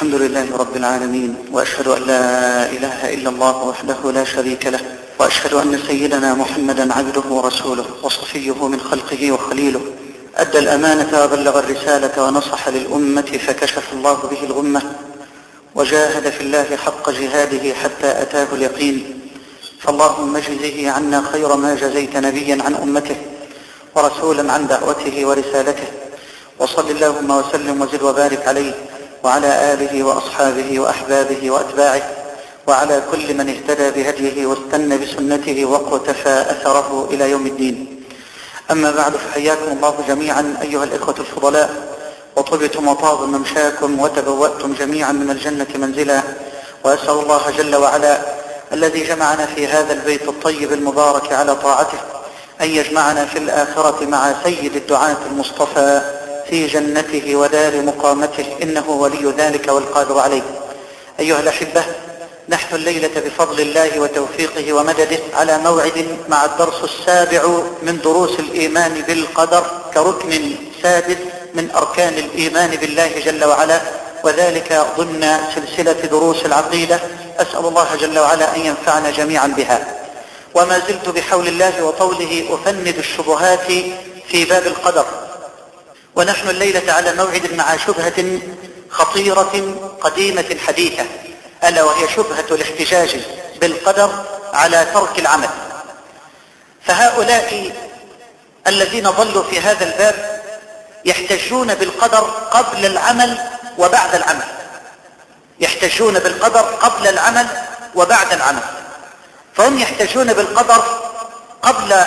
الحمد لله رب العالمين، وأشهد أن لا إله إلا الله وحده لا شريك له، وأشهد أن سيدنا محمدا عبده ورسوله وصفيه من خلقه وخليله، أدى الأمانة وبلغ الرسالة ونصح للأمة فكشف الله به الغمة، وجاهد في الله حق جهاده حتى أتاه اليقين. فاللهم اجزه عنا خير ما جزيت نبيا عن أمته ورسولا عن دعوته ورسالته، وصل اللهم وسلم وزد وبارك عليه وعلى آله وأصحابه وأحبابه وأتباعه وعلى كل من اهتدى بهديه واستنى بسنته واقتفى أثره إلى يوم الدين. أما بعد، فحياكم الله جميعا أيها الإخوة الفضلاء، وطبتم وطاب ممشاكم وتبوأتم جميعا من الجنة منزلا، وأسأل الله جل وعلا الذي جمعنا في هذا البيت الطيب المبارك على طاعته أن يجمعنا في الآخرة مع سيد الدعاة المصطفى في جنته ودار مقامته، إنه ولي ذلك والقادر عليه. أيها الأحبة، نحن الليلة بفضل الله وتوفيقه ومدده على موعد مع الدرس السابع من دروس الإيمان بالقدر كركن سادس من أركان الإيمان بالله جل وعلا، وذلك ضمن سلسلة دروس العقيدة. أسأل الله جل وعلا أن ينفعنا جميعا بها. وما زلت بحول الله وطوله أفند الشبهات في باب القدر، ونحن الليلة على موعد مع شبهة خطيرة قديمة حديثة، ألا وهي شبهة الاحتجاج بالقدر على ترك العمل. فهؤلاء الذين ضلوا في هذا الباب يحتجون بالقدر قبل العمل وبعد العمل، يحتجون بالقدر قبل العمل وبعد العمل. فهم يحتجون بالقدر قبل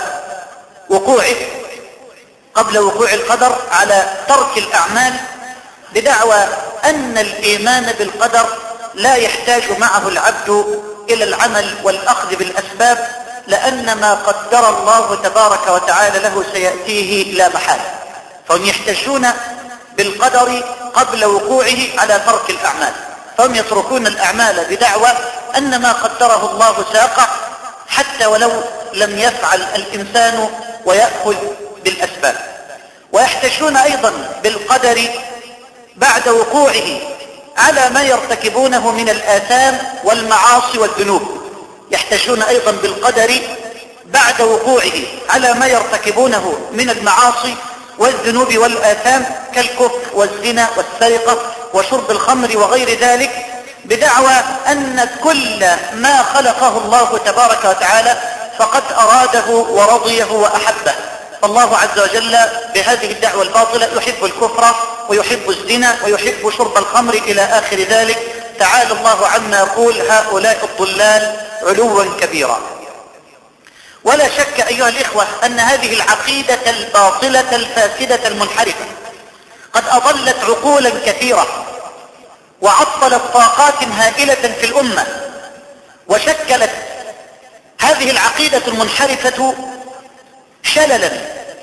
وقوع القدر على ترك الأعمال، بدعوى أن الإيمان بالقدر لا يحتاج معه العبد إلى العمل والأخذ بالأسباب، لأن ما قدر الله تبارك وتعالى له سيأتيه لا محالة. فهم يحتجون بالقدر قبل وقوعه على ترك الأعمال، فهم يتركون الأعمال بدعوى أن ما قدره الله سيقع حتى ولو لم يفعل الإنسان ويأخذ بالأسباب. ويحتجون أيضا بالقدر بعد وقوعه على ما يرتكبونه من الآثام والمعاصي والذنوب، يحتجون أيضا بالقدر بعد وقوعه على ما يرتكبونه من المعاصي والذنوب والآثام كالكفر والزنا والسرقة وشرب الخمر وغير ذلك، بدعوى أن كل ما خلقه الله تبارك وتعالى فقد أراده ورضيه وأحبه. الله عز وجل بهذه الدعوة الباطلة يحب الكفر ويحب الزنا ويحب شرب الخمر إلى آخر ذلك. تعالى الله عما يقول هؤلاء الضلال علوا كبيرا. ولا شك أيها الإخوة أن هذه العقيدة الباطلة الفاسدة المنحرفة قد أضلت عقولا كثيرة وعطلت طاقات هائلة في الأمة، وشكلت هذه العقيدة المنحرفة شللا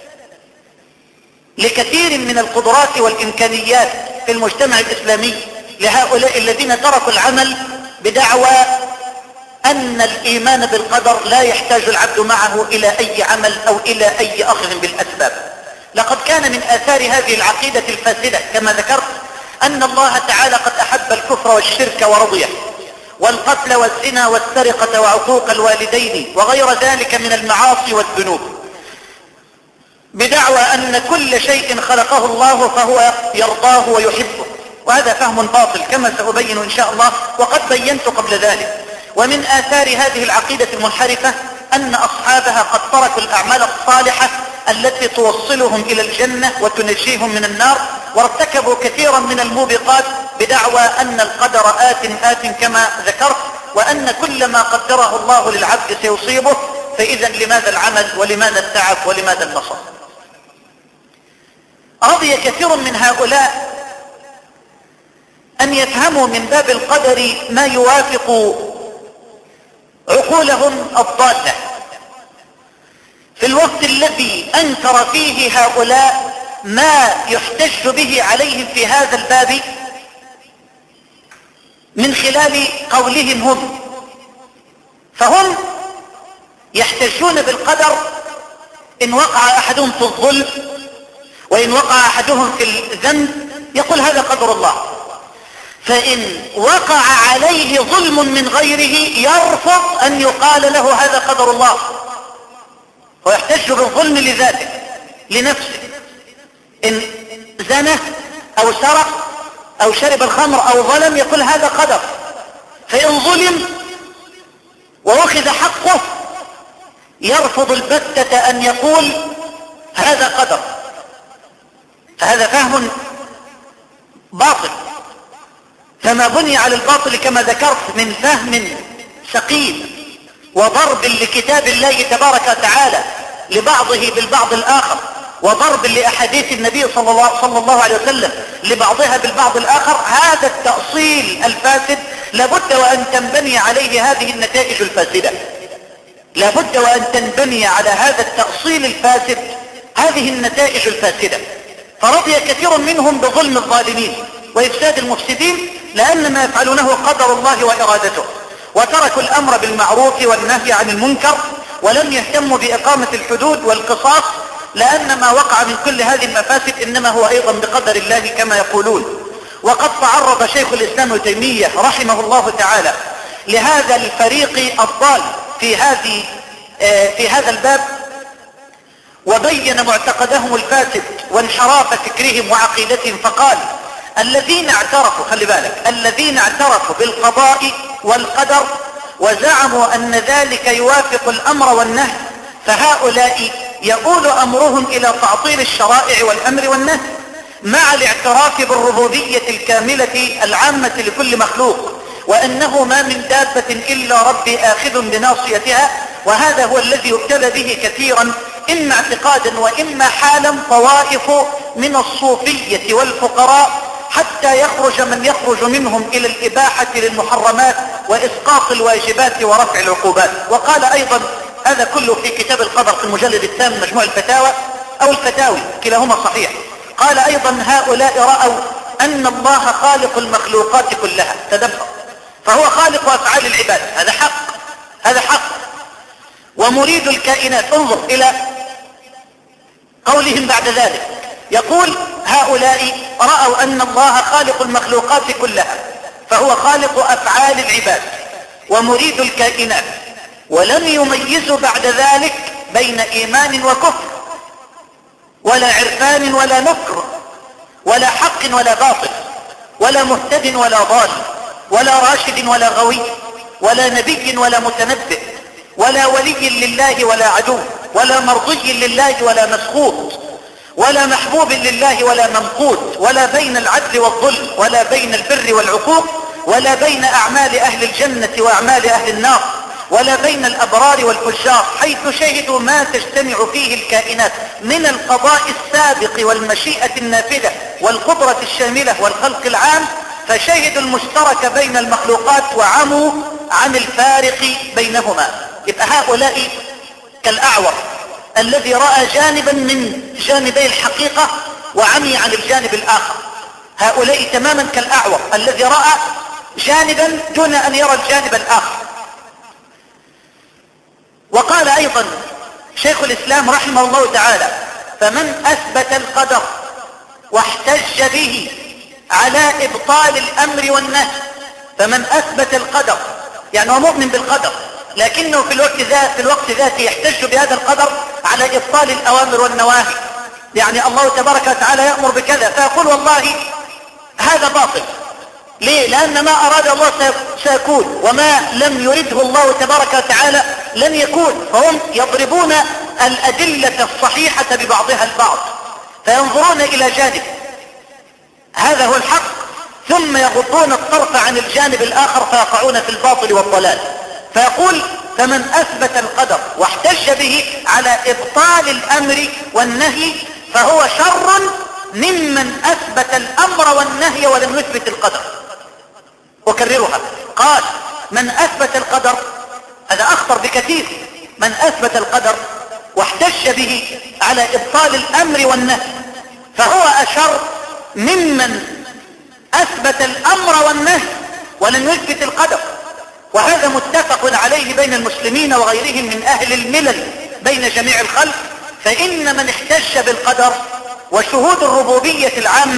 لكثير من القدرات والإمكانيات في المجتمع الإسلامي لهؤلاء الذين تركوا العمل بدعوى أن الإيمان بالقدر لا يحتاج العبد معه إلى أي عمل أو إلى أي أخذ بالأسباب. لقد كان من آثار هذه العقيدة الفاسدة كما ذكرت أن الله تعالى قد أحب الكفر والشرك ورضيه، والقتل والزنا والسرقة وعقوق الوالدين وغير ذلك من المعاصي والذنوب، بدعوى أن كل شيء خلقه الله فهو يرضاه ويحبه. وهذا فهم باطل كما سأبين إن شاء الله، وقد بينت قبل ذلك. ومن آثار هذه العقيدة المنحرفة أن أصحابها قد تركوا الأعمال الصالحة التي توصلهم إلى الجنة وتنجيهم من النار، وارتكبوا كثيرا من الموبقات بدعوى أن القدر آت كما ذكرت، وأن كل ما قدره الله للعبد سيصيبه، فإذا لماذا العمل ولماذا التعب ولماذا النصر؟ رضي كثير من هؤلاء أن يفهموا من باب القدر ما يوافق عقولهم الضالة في الوقت الذي أنكر فيه هؤلاء ما يحتج به عليهم في هذا الباب من خلال قولهم هم. فهم يحتجون بالقدر إن وقع أحدهم في الظلم وإن وقع أحدهم في الذنب يقول هذا قدر الله، فإن وقع عليه ظلم من غيره يرفض أن يقال له هذا قدر الله، ويحتج بالظلم لذاته لنفسه. إن زنى أو سرق أو شرب الخمر أو ظلم يقول هذا قدر. فإن ظلم وأخذ حقه يرفض البتة أن يقول هذا قدر. فهذا فهم باطل، فما بني على الباطل كما ذكرت من فهم سقيم وضرب لكتاب الله تبارك وتعالى لبعضه بالبعض الآخر، وضرب لأحاديث النبي صلى الله عليه وسلم لبعضها بالبعض الآخر، هذا التأصيل الفاسد لابد وأن تنبني عليه هذه النتائج الفاسدة. لابد وأن تنبني على هذا التأصيل الفاسد هذه النتائج الفاسدة. فرضي كثير منهم بظلم الظالمين وإفساد المفسدين لأن ما يفعلونه قدر الله وإرادته، وتركوا الأمر بالمعروف والنهي عن المنكر، ولم يهتموا بإقامة الحدود والقصاص، لأن ما وقع من كل هذه المفاسد إنما هو أيضا بقدر الله كما يقولون. وقد تعرض شيخ الإسلام ابن تيمية رحمه الله تعالى لهذا الفريق الضال في هذا الباب، وبين معتقدهم الفاسد وانحراف فكرهم وعقيدتهم، فقال الذين اعترفوا، خلي بالك، الذين اعترفوا بالقضاء والقدر وزعموا أن ذلك يوافق الأمر والنهي، فهؤلاء يؤول أمرهم إلى تعطيل الشرائع والأمر والنهي مع الاعتراف بالربوبية الكاملة العامة لكل مخلوق، وأنه ما من دابة إلا ربي آخذ بناصيتها. وهذا هو الذي يبتلى به كثيرا إما اعتقادا وإما حالا طوائف من الصوفية والفقراء، حتى يخرج من يخرج منهم إلى الإباحة للمحرمات وإسقاط الواجبات ورفع العقوبات. وقال أيضا هذا كله في كتاب القدر في المجلد الثامن مجموع الفتاوى أو الفتاوي كلاهما صحيح. قال أيضا هؤلاء رأوا أن الله خالق المخلوقات كلها، تدبر، فهو خالق أفعال العباد، هذا حق، هذا حق، ومريد الكائنات. انظر إلى قولهم بعد ذلك، يقول هؤلاء رأوا أن الله خالق المخلوقات كلها، فهو خالق أفعال العباد ومريد الكائنات، ولم يميزوا بعد ذلك بين إيمان وكفر، ولا عرفان ولا نكر، ولا حق ولا باطل، ولا مهتد ولا ضال، ولا راشد ولا غوي، ولا نبي ولا متنبئ، ولا ولي لله ولا عدو، ولا مرضي لله ولا مسخوط، ولا محبوب لله ولا ممقوت، ولا بين العدل والظلم، ولا بين البر والعقوق، ولا بين أعمال أهل الجنة وأعمال أهل النار، ولا بين الأبرار والفجار، حيث شهدوا ما تجتمع فيه الكائنات من القضاء السابق والمشيئة النافذة والقدرة الشاملة والخلق العام، فشهدوا المشترك بين المخلوقات وعموا عن الفارق بينهما. يبقى هؤلاء كالأعور الذي رأى جانبا من جانبي الحقيقة وعمي عن الجانب الآخر، هؤلاء تماما كالأعور الذي رأى جانبا دون أن يرى الجانب الآخر. وقال أيضا شيخ الإسلام رحمه الله تعالى فمن أثبت القدر واحتج به على إبطال الأمر والنهي، فمن أثبت القدر يعني هو مؤمن بالقدر، لكنه في الوقت ذاته يحتج بهذا القدر على إبطال الأوامر والنواهي، يعني الله تبارك وتعالى يأمر بكذا فيقول والله هذا باطل. ليه؟ لأن ما أراد الله سيكون، وما لم يرده الله تبارك وتعالى لن يكون. فهم يضربون الأدلة الصحيحة ببعضها البعض، فينظرون إلى جانب هذا هو الحق ثم يغضون الطرف عن الجانب الآخر فيقعون في الباطل والضلال. فيقول فمن أثبت القدر واحتج به على إبطال الأمر والنهي فهو شر ممن أثبت الأمر والنهي ولم يثبت القدر. وكررها، قال من أثبت القدر، هذا أخطر بكثير، من أثبت القدر واحتج به على إبطال الأمر والنهي فهو أشر ممن أثبت الأمر والنهي ولم يثبت القدر. وهذا متفق عليه بين المسلمين وغيرهم من أهل الملل بين جميع الخلق. فإن من احتج بالقدر وشهود الربوبية العامة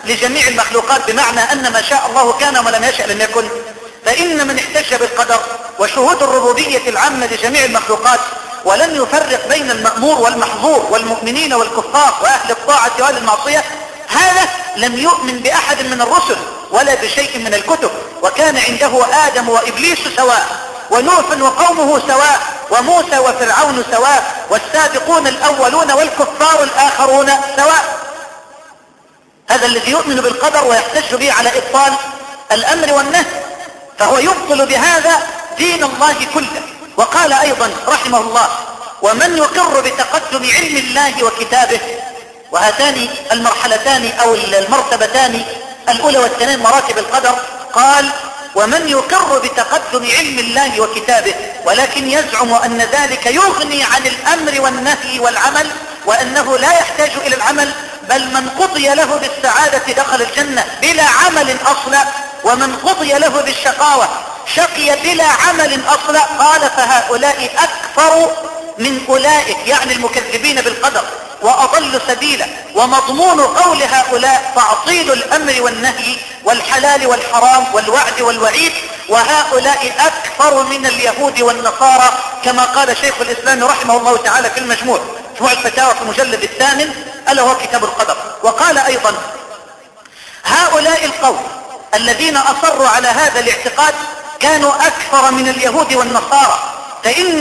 لجميع المخلوقات، بمعنى أن ما شاء الله كان وما لم يشأ لم يكن. فإن من احتج بالقدر وشهود الربوبية العامة لجميع المخلوقات ولم يفرق بين المأمور والمحظور والمؤمنين والكفار وأهل الطاعة وأهل المعصية، هذا لم يؤمن بأحد من الرسل ولا بشيء من الكتب. وكان عنده آدم وإبليس سواء، ونوح وقومه سواء، وموسى وفرعون سواء، والسابقون الأولون والكفار الآخرون سواء. هذا الذي يؤمن بالقدر ويحتج به على إبطال الأمر والنهي، فهو يبطل بهذا دين الله كله. وقال أيضا رحمه الله: ومن يقر بتقدم علم الله وكتابه. وهاتان المرحلتان أو المرتبتان الأولى والثانية مراتب القدر. قال: ومن يقر بتقدم علم الله وكتابه ولكن يزعم أن ذلك يغني عن الأمر والنهي والعمل، وأنه لا يحتاج إلى العمل، بل من قضي له بالسعادة دخل الجنة بلا عمل أصلا، ومن قضي له بالشقاوة شقي بلا عمل أصلا. قال: فهؤلاء أكثر من أولئك، يعني المكذبين بالقدر، وأضل سبيلا. ومضمون قول هؤلاء تعطيل الأمر والنهي والحلال والحرام والوعد والوعيد، وهؤلاء أكثر من اليهود والنصارى، كما قال شيخ الإسلام رحمه الله تعالى في المجموع الفتاوى في المجلد 8 ألا هو كتاب القدر. وقال أيضا: هؤلاء القوم الذين أصروا على هذا الاعتقاد كانوا أكثر من اليهود والنصارى، فإن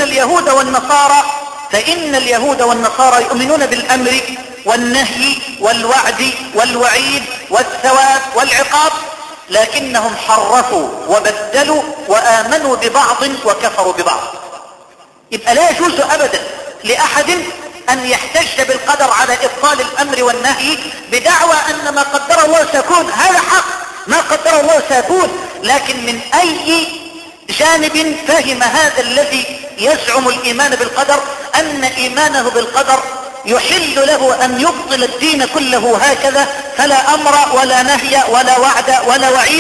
اليهود والنصارى يؤمنون بالأمر والنهي والوعد والوعيد والثواب والعقاب، لكنهم حرفوا وبدلوا وآمنوا ببعض وكفروا ببعض. يبقى لا يجوز أبدا لأحد أن يحتج بالقدر على إبطال الأمر والنهي بدعوى أن ما قدر الله سيكون. هذا حق، ما قدر الله سيكون، لكن من أي جانب فهم هذا الذي يزعم الإيمان بالقدر أن إيمانه بالقدر يحل له أن يبطل الدين كله هكذا، فلا أمر ولا نهي ولا وعد ولا وعيد؟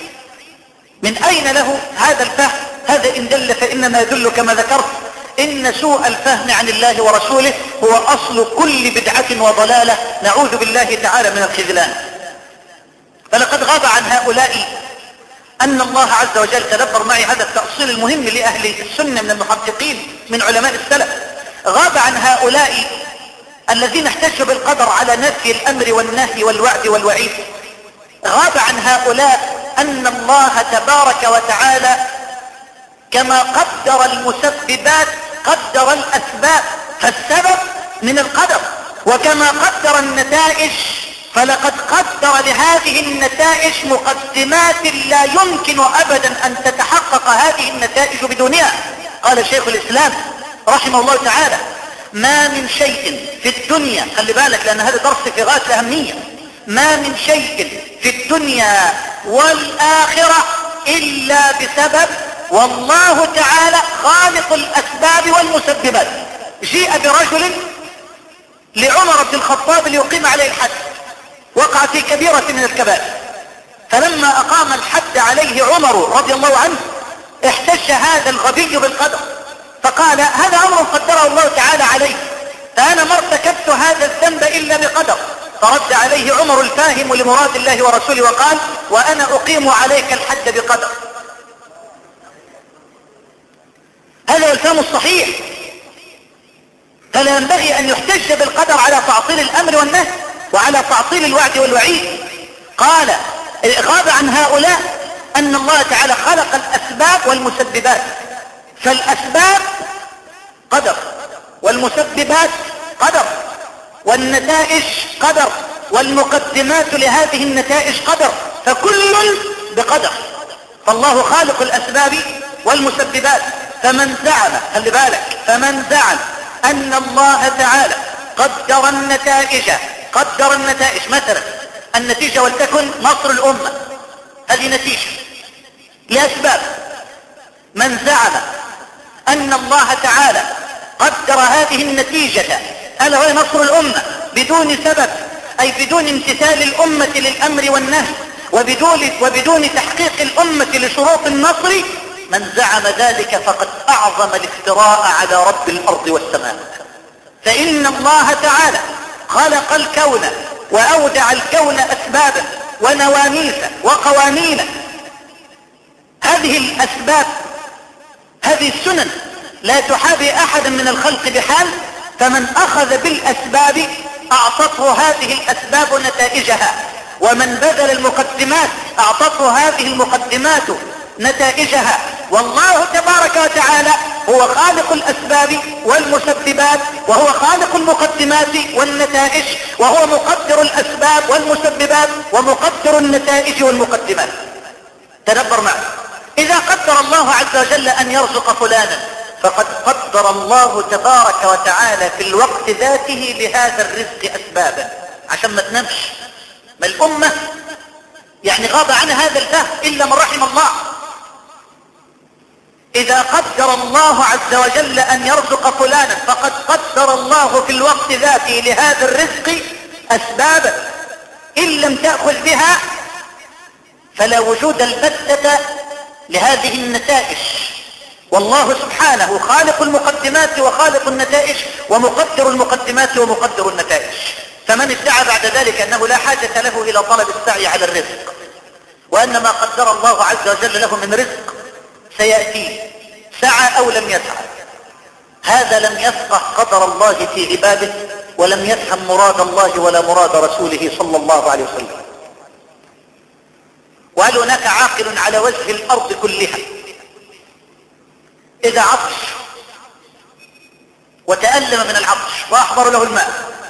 من أين له هذا الفهم؟ هذا إن دل فإنما يدل كما ذكرت إن سوء الفهم عن الله ورسوله هو أصل كل بدعة وضلالة، نعوذ بالله تعالى من الخذلان. فلقد غاب عن هؤلاء أن الله عز وجل، تدبر معي هذا التأصيل المهم لأهل السنة من المحققين من علماء السلف، غاب عن هؤلاء الذين احتجوا بالقدر على نفي الأمر والنهي والوعد والوعيد، غاب عن هؤلاء أن الله تبارك وتعالى كما قدر المسببات قدر الأسباب، فالسبب من القدر، وكما قدر النتائج فلقد قدر لهذه النتائج مقدمات لا يمكن أبدا أن تتحقق هذه النتائج بدونها. قال شيخ الإسلام رحمه الله تعالى: ما من شيء في الدنيا، خلي بالك لأن هذا درس في غاية الأهمية، ما من شيء في الدنيا والآخرة إلا بسبب، والله تعالى خالق الأسباب والمسببات. جيء برجل لعمر بن الخطاب ليقيم عليه الحد، وقع في كبيرة من الكبائر، فلما أقام الحد عليه عمر رضي الله عنه احتج هذا الغبي بالقدر، فقال: هذا أمر قدره الله تعالى عليه، فأنا ما ارتكبت هذا الذنب إلا بقدر. فرد عليه عمر الفاهم لمراد الله ورسوله وقال: وأنا أقيم عليك الحد بقدر. هذا هو الفهم الصحيح. فلا ينبغي أن يحتج بالقدر على تعطيل الأمر والنهي وعلى تعطيل الوعد والوعيد. قال: غاب عن هؤلاء أن الله تعالى خلق الأسباب والمسببات، فالأسباب قدر، والمسببات قدر، والنتائج قدر، والمقدمات لهذه النتائج قدر، فكل بقدر. فالله خالق الأسباب والمسببات. فمن زعم، خلي بالك، فمن زعم أن الله تعالى قدر النتائج مثلا النتيجة ولتكن نصر الأمة، هذه نتيجة لأسباب. من زعم أن الله تعالى قدر هذه النتيجة ألا وهي نصر الأمة بدون سبب، أي بدون امتثال الأمة للأمر والنهي، وبدون تحقيق الأمة لشروط النصر، من زعم ذلك فقد أعظم الافتراء على رب الأرض والسماء. فإن الله تعالى خلق الكون وأودع الكون أسبابا ونواميس وقوانين. هذه الأسباب، هذه السنن لا تحابي أحدا من الخلق بحال، فمن أخذ بالأسباب أعطته هذه الأسباب نتائجها، ومن بذل المقدمات أعطته هذه المقدمات نتائجها. والله تبارك وتعالى هو خالق الأسباب والمسببات، وهو خالق المقدمات والنتائج، وهو مقدر الأسباب والمسببات ومقدر النتائج والمقدمات. تدبر معي، إذا قدر الله عز وجل أن يرزق فلانا فقد قدر الله تبارك وتعالى في الوقت ذاته لهذا الرزق أسبابا عشان ما تنامش. ما الأمة يعني غاب عن هذا الفهم إلا من رحم الله. إذا قدر الله عز وجل أن يرزق فلانا فقد قدر الله في الوقت ذاته لهذا الرزق أسبابا، إن لم تأخذ بها فلا وجود البتة لهذه النتائج. والله سبحانه خالق المقدمات وخالق النتائج، ومقدر المقدمات ومقدر النتائج. فمن ادعى بعد ذلك أنه لا حاجة له إلى طلب السعي على الرزق، وأن ما قدر الله عز وجل له من رزق سيأتي سعى أو لم يسعى، هذا لم يفقه قدر الله في عباده، ولم يفهم مراد الله ولا مراد رسوله صلى الله عليه وسلم. وهل هناك عاقل على وجه الأرض كلها إذا عطش وتألم من العطش وأحضر له الماء،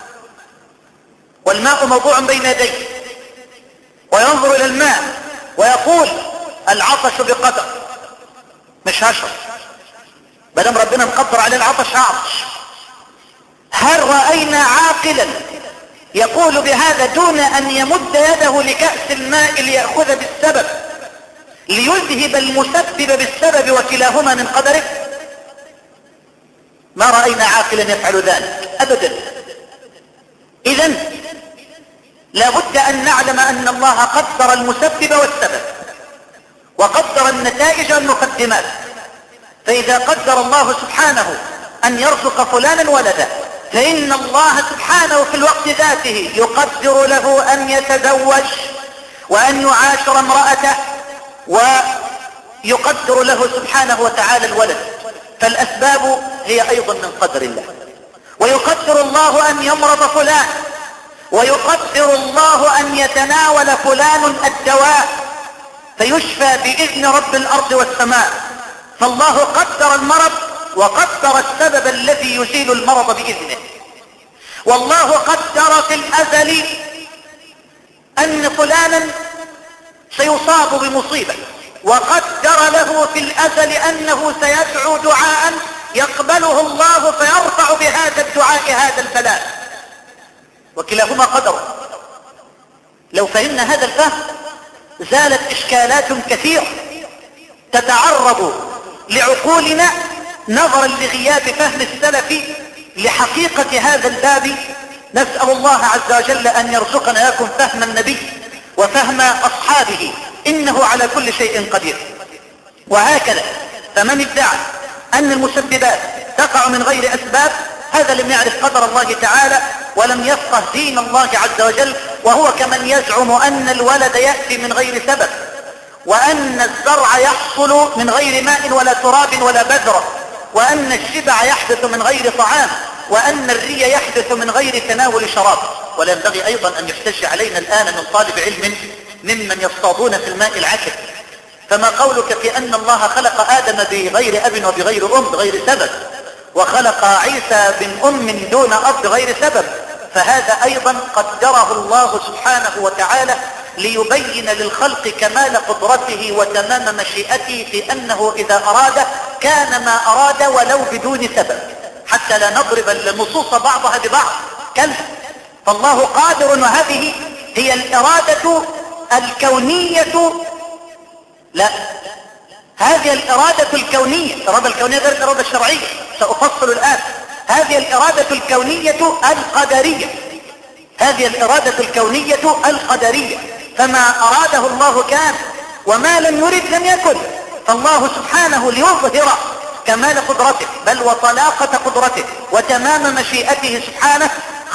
والماء موضوع بين يديه، وينظر إلى الماء ويقول العطش بقدر مش هشرب، بدم ربنا مقدر عليه العطش هعطش، هل رأينا عاقلا يقول بهذا دون أن يمد يده لكأس الماء ليأخذ بالسبب ليذهب المسبب بالسبب وكلاهما من قدره؟ ما رأينا عاقلا يفعل ذلك أبدا. إذن لابد أن نعلم أن الله قدر المسبب والسبب وقدر النتائج والمقدمات. فإذا قدر الله سبحانه أن يرزق فلانا ولدا، فإن الله سبحانه في الوقت ذاته يقدر له أن يتزوج وأن يعاشر امرأته، ويقدر له سبحانه وتعالى الولد. فالأسباب هي أيضا من قدر الله. ويقدر الله أن يمرض فلان، ويقدر الله أن يتناول فلان الدواء فيشفى بإذن رب الأرض والسماء. فالله قدر المرض وقدر السبب الذي يزيل المرض بإذنه. والله قدر في الأزل أن فلانا سيصاب بمصيبة، وقدر له في الأزل أنه سيدعو دعاء يقبله الله فيرفع بهذا الدعاء هذا البلاء، وكلاهما قدر. لو فهمنا هذا الفهم زالت إشكالات كثيرة تتعرض لعقولنا نظرا لغياب فهم السلف لحقيقة هذا الباب. نسأل الله عز وجل أن يرزقنا لكم فهم النبي وفهم أصحابه، إنه على كل شيء قدير. وهكذا فمن ادعى أن المسببات تقع من غير أسباب هذا لم يعرف قدر الله تعالى ولم يفقه دين الله عز وجل، وهو كمن يزعم أن الولد يأتي من غير سبب، وأن الزرع يحصل من غير ماء ولا تراب ولا بذرة، وأن الشبع يحدث من غير طعام، وأن الري يحدث من غير تناول شراب. ولا ينبغي أيضا أن يحتج علينا الآن من طالب علم ممن يصطادون في الماء العكر. فما قولك في أن الله خلق آدم بغير أب وبغير أم بغير سبب، وخلق عيسى من أم دون أب بغير سبب؟ فهذا أيضا قدره الله سبحانه وتعالى ليبين للخلق كمال قدرته وتمام مشيئته في أنه إذا أراد كان ما أراد ولو بدون سبب، حتى لا نضرب النصوص بعضها ببعض. كلا، فالله قادر، وهذه هي الإرادة الكونية. لا، هذه الإرادة الكونية، الإرادة الكونية غير الإرادة الشرعية، سأفصل الآن. هذه الإرادة الكونية القدرية، هذه الإرادة الكونية القدرية، فما أراده الله كان، وما لم يرد لم يكن. فالله سبحانه ليظهر كمال قدرته بل وطلاقة قدرته وتمام مشيئته سبحانه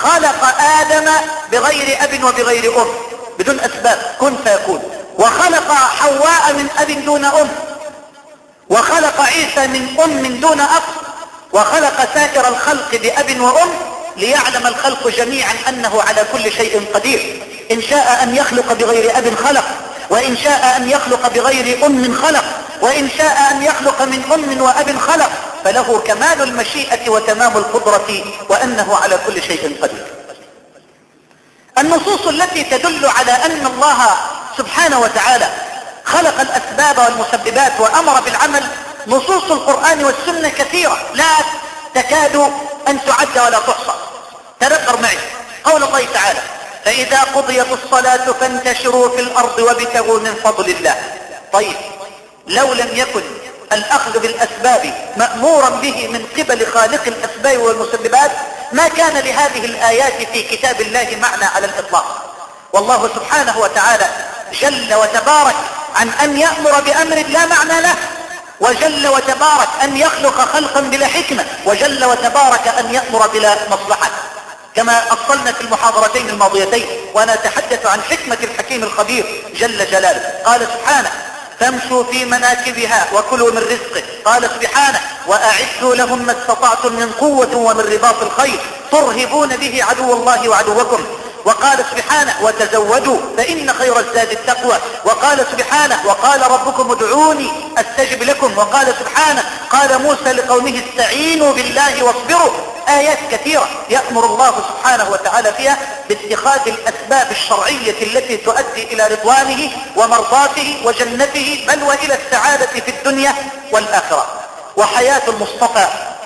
خلق آدم بغير أب وبغير أم، بدون أسباب، كن فيكون. وخلق حواء من أب دون أم، وخلق عيسى من أم دون أب، وخلق سائر الخلق بأب وأم ليعلم الخلق جميعا أنه على كل شيء قدير. إن شاء أن يخلق بغير أب خلق، وإن شاء أن يخلق بغير أم خلق، وإن شاء أن يخلق من أم وأب خلق، فله كمال المشيئة وتمام القدرة، وأنه على كل شيء قدير. النصوص التي تدل على أن الله سبحانه وتعالى خلق الأسباب والمسببات وأمر بالعمل نصوص القرآن والسنة كثيرة لا تكاد أن تعد ولا تحصى. تذكر معي قول الله تعالى: فإذا قضيت الصلاة فانتشروا في الأرض وابتغوا من فضل الله. طيب، لو لم يكن الأخذ بالأسباب مأمورا به من قبل خالق الأسباب والمسببات ما كان لهذه الآيات في كتاب الله معنى على الإطلاق. والله سبحانه وتعالى جل وتبارك عن أن يأمر بأمر لا معنى له، وجل وتبارك أن يخلق خلقا بلا حكمة، وجل وتبارك أن يأمر بلا مصلحة، كما أصلنا في المحاضرتين الماضيتين. وأنا أتحدث عن حكمة الحكيم الخبير جل جلاله. قال سبحانه: فامشوا في مناكبها وكلوا من رزقه. قال سبحانه: وأعدوا لهم ما استطعتم من قوة ومن رباط الخيل ترهبون به عدو الله وعدوكم. وقال سبحانه: وتزودوا فإن خير الزاد التقوى. وقال سبحانه: وقال ربكم ادعوني أستجب لكم. وقال سبحانه: قال موسى لقومه استعينوا بالله واصبروا. آيات كثيرة يأمر الله سبحانه وتعالى فيها باتخاذ الأسباب الشرعية التي تؤدي إلى رضوانه ومرضاته وجنته، بل وإلى السعادة في الدنيا والآخرة. وحياة المصطفى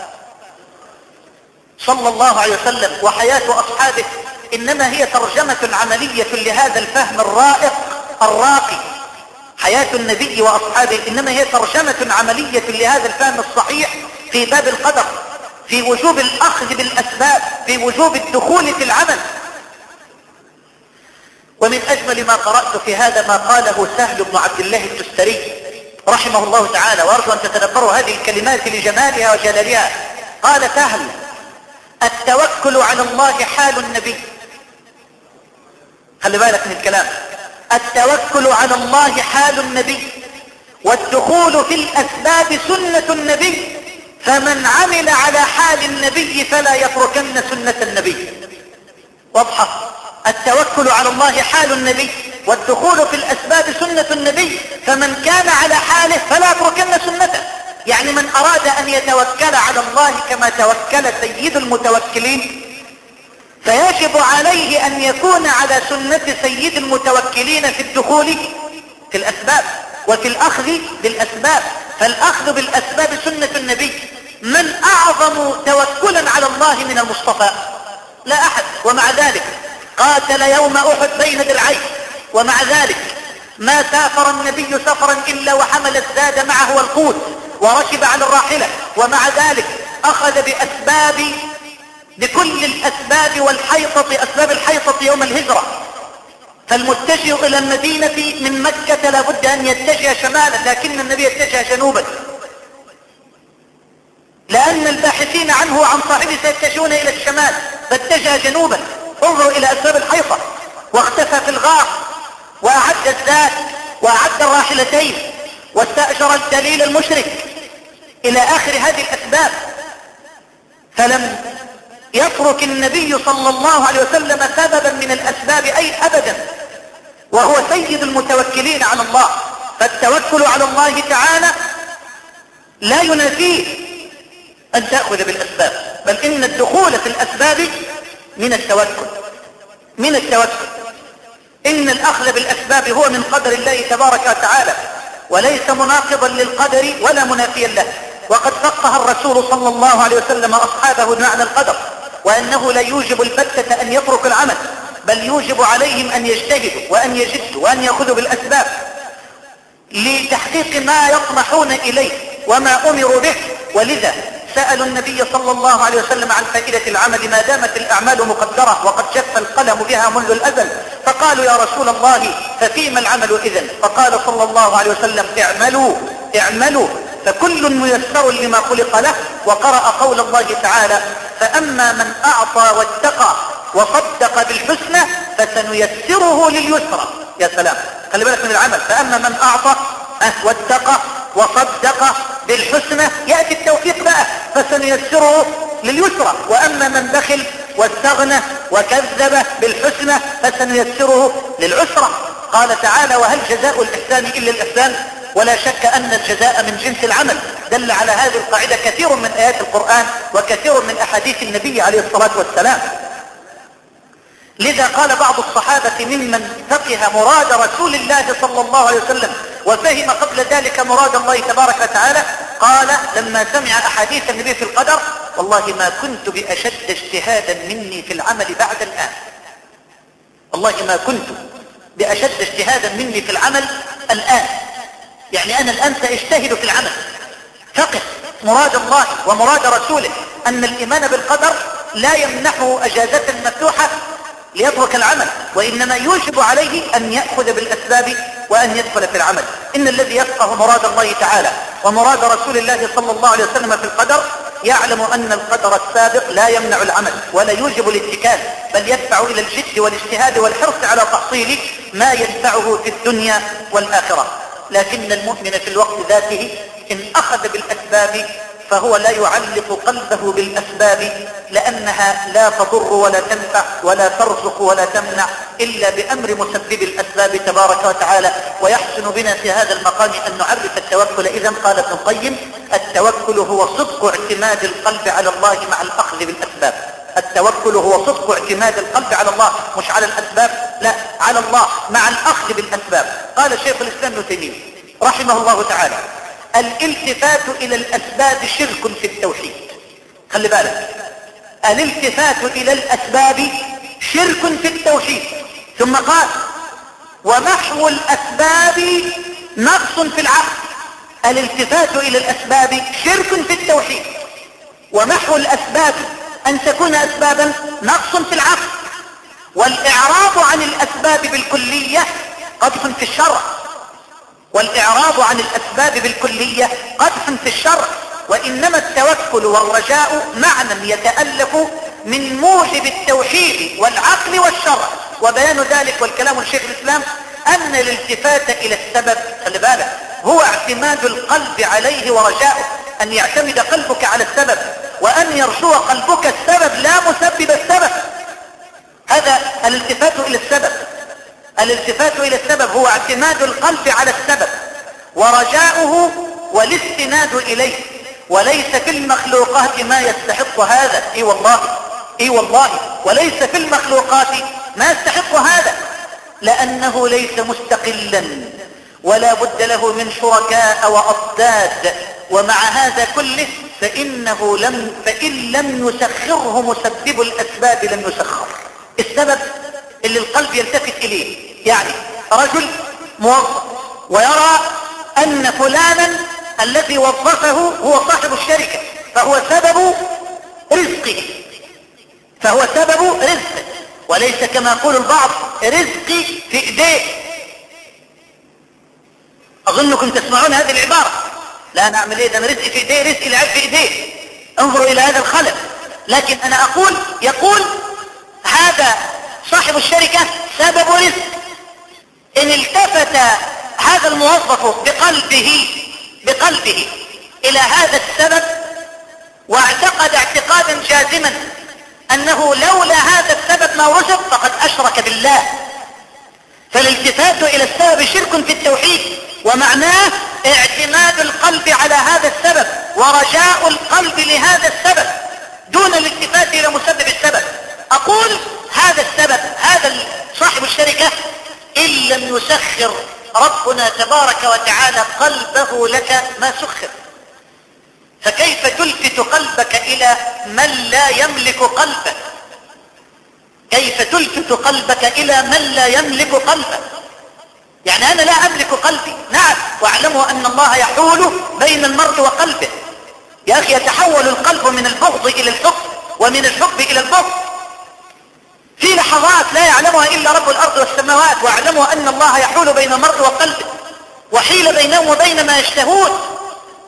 صلى الله عليه وسلم وحياة أصحابه إنما هي ترجمة عملية لهذا الفهم الرائق الراقي. حياة النبي وأصحابه إنما هي ترجمة عملية لهذا الفهم الصحيح في باب القدر، في وجوب الأخذ بالأسباب، في وجوب الدخول في العمل. ومن أجمل ما قرأت في هذا ما قاله سهل بن عبد الله التستري رحمه الله تعالى، وأرجو أن تتدبروا هذه الكلمات لجمالها وجلالها. قال سهل: التوكل على الله حال النبي. خلي بالك من الكلام. التوكل على الله حال النبي، والدخول في الأسباب سنة النبي، فمن عمل على حال النبي فلا يتركن سنة النبي. واضحة؟ التوكل على الله حال النبي، والدخول في الأسباب سنة النبي، فمن كان على حاله فلا يتركن سنته. يعني من أراد أن يتوكل على الله كما توكل سيد المتوكلين فيجب عليه أن يكون على سنة سيد المتوكلين في الدخول في الأسباب وفي الأخذ بالأسباب. فالأخذ بالأسباب سنة النبي. من أعظم توكلا على الله من المصطفى؟ لا أحد. ومع ذلك قاتل يوم أحد بين درعين، ومع ذلك ما سافر النبي سفرا إلا وحمل الزاد معه والقوت وركب على الراحلة، ومع ذلك أخذ بكل الأسباب والحيطة، أسباب الحيطة يوم الهجرة. فالمتجه إلى المدينة من مكة لابد أن يتجه شمالا، لكن النبي اتجه جنوبا، لأن الباحثين عنه وعن صاحبه سيتجهون إلى الشمال، فاتجه جنوبا. انظروا إلى أسباب الحيطة. واختفى في الغار، وأعد الزاد، وأعد الراحلتين، واستأجر الدليل المشرك، إلى آخر هذه الأسباب. فلم يترك النبي صلى الله عليه وسلم سببا من الأسباب أي أبدا، وهو سيد المتوكلين على الله. فالتوكل على الله تعالى لا ينافيه أن تأخذ بالأسباب، بل إن الدخول في الأسباب من التوكل. إن الأخذ بالأسباب هو من قدر الله تبارك وتعالى، وليس مناقضا للقدر ولا منافيا له. وقد فقه الرسول صلى الله عليه وسلم أصحابه بمعنى القدر، وأنه لا يوجب البتة أن يترك العمل، بل يوجب عليهم أن يجتهدوا وأن يجدوا وأن يأخذوا بالأسباب لتحقيق ما يطمحون إليه وما أمروا به. ولذا سألوا النبي صلى الله عليه وسلم عن فائدة العمل ما دامت الأعمال مقدرة وقد جف القلم بها منذ الأزل. فقالوا: يا رسول الله ففيما العمل إذن؟ فقال صلى الله عليه وسلم: اعملوا فكل ميسر لما خلق له. وقرأ قول الله تعالى: فأما من أعطى واتقى وصدق بالحسنى فسنيسره لليسرى. يا سلام، خلي بالك من العمل. فأما من أعطى واتقى وصدق بالحسنى، يأتي التوفيق بقى، فسنيسره لليسرى. وأما من بخل واستغنى وكذب بالحسنى فسنيسره للعسرى. قال تعالى: وهل جزاء الإحسان إلا الإحسان؟ ولا شك أن الجزاء من جنس العمل. دل على هذه القاعدة كثير من آيات القرآن وكثير من أحاديث النبي عليه الصلاة والسلام. لذا قال بعض الصحابة ممن فقه مراد رسول الله صلى الله عليه وسلم وفهم قبل ذلك مراد الله تبارك وتعالى، قال لما سمع أحاديث النبي في القدر: والله ما كنت بأشد اجتهادا مني في العمل بعد الآن. والله ما كنت بأشد اجتهادا مني في العمل الآن. يعني أنا الآن سأجتهد في العمل. فقه مراد الله ومراد رسوله، أن الإيمان بالقدر لا يمنحه أجازة مفتوحة ليترك العمل، وإنما يوجب عليه أن يأخذ بالأسباب وأن يدخل في العمل. إن الذي يفقه مراد الله تعالى ومراد رسول الله صلى الله عليه وسلم في القدر يعلم أن القدر السابق لا يمنع العمل ولا يوجب الاتكال، بل يدفع إلى الجد والاجتهاد والحرص على تحصيل ما ينفعه في الدنيا والآخرة. لكن المؤمن في الوقت ذاته إن أخذ بالأسباب فهو لا يعلق قلبه بالأسباب، لأنها لا تضر ولا تنفع ولا ترزق ولا تمنع إلا بأمر مسبب الأسباب تبارك وتعالى. ويحسن بنا في هذا المقام أن نعرف التوكل. إذن قال ابن القيم: التوكل هو صدق اعتماد القلب على الله مع الأخذ بالأسباب. التوكل هو صدق اعتماد القلب على الله، مش على الأسباب، لا، على الله مع الأخذ بالأسباب. قال شيخ الإسلام ابن تيمية رحمه الله تعالى: الالتفات إلى الأسباب شرك في التوحيد. خلي بالك، الالتفات إلى الأسباب شرك في التوحيد. ثم قال: ومحو الأسباب نقص في العقل. الالتفات إلى الأسباب شرك في التوحيد، ومحو الأسباب أن تكون أسبابا نقص في العقل، والإعراض عن الأسباب بالكلية قدح في الشرع. والإعراض عن الأسباب بالكلية قدح في الشرع. وإنما التوكل والرجاء معنى يتألف من موجب التوحيد والعقل والشرع. وبيان ذلك والكلام الشيخ الإسلام أن الالتفات إلى السبب، خلي بالك، هو اعتماد القلب عليه ورجاؤه، أن يعتمد قلبك على السبب وأن يرجو قلبك السبب لا مسبب السبب. هذا الالتفات إلى السبب. الالتفات إلى السبب هو اعتماد القلب على السبب ورجاؤه والاستناد إليه، وليس في المخلوقات ما يستحق هذا. اي والله، اي والله، وليس في المخلوقات ما يستحق هذا، لأنه ليس مستقلا ولا بد له من شركاء وأضداد. ومع هذا كله فإن لم يسخره مسبب الأسباب لم يسخر. السبب اللي القلب يلتفت إليه، يعني رجل موظف ويرى أن فلانا الذي وظفه هو صاحب الشركة فهو سبب رزقه، فهو سبب رزقه، وليس كما يقول البعض رزقي في ايديه. اظنكم تسمعون هذه العبارة: لا نعمل ايه، ده انا رزقي في ايديه، رزقي العب في ايديه. انظروا الى هذا الخلل. لكن انا يقول هذا صاحب الشركة سبب رزق. ان التفت هذا الموظف بقلبه الى هذا السبب واعتقد اعتقادا جازما انه لولا هذا السبب ما رزق فقد اشرك بالله. فالالتفات الى السبب شرك في التوحيد، ومعناه اعتماد القلب على هذا السبب ورجاء القلب لهذا السبب دون الالتفات الى مسبب السبب. اقول هذا السبب، هذا صاحب الشركة ان لم يسخر ربنا تبارك وتعالى قلبه لك ما سخر، فكيف تلفت قلبك الى من لا يملك قلبه؟ كيف تلفت قلبك الى من لا يملك قلبه؟ يعني انا لا املك قلبي، نعم، واعلموا ان الله يحول بين المرء وقلبه. يا اخي، يتحول القلب من البغض الى الحب ومن الحب الى البغض في لحظات لا يعلمها الا رب الارض والسماوات. واعلموا ان الله يحول بين المرء وقلبه وحيل بينهم وبين ما يشتهون،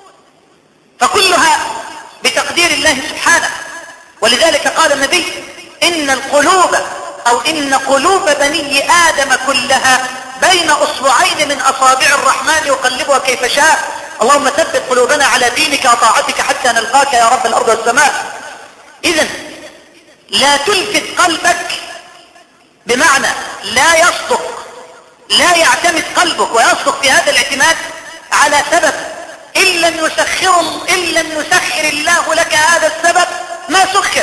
فكلها بتقدير الله سبحانه. ولذلك قال النبي إن القلوب أو إن قلوب بني آدم كلها بين أصبعين من أصابع الرحمن يقلبها كيف شاء. اللهم ثبت قلوبنا على دينك وطاعتك حتى نلقاك يا رب الأرض والسماء. إذن لا تلفت قلبك، بمعنى لا يصدق، لا يعتمد قلبك ويصدق في هذا الاعتماد على سبب إن لم يسخر الله لك هذا السبب ما سخر.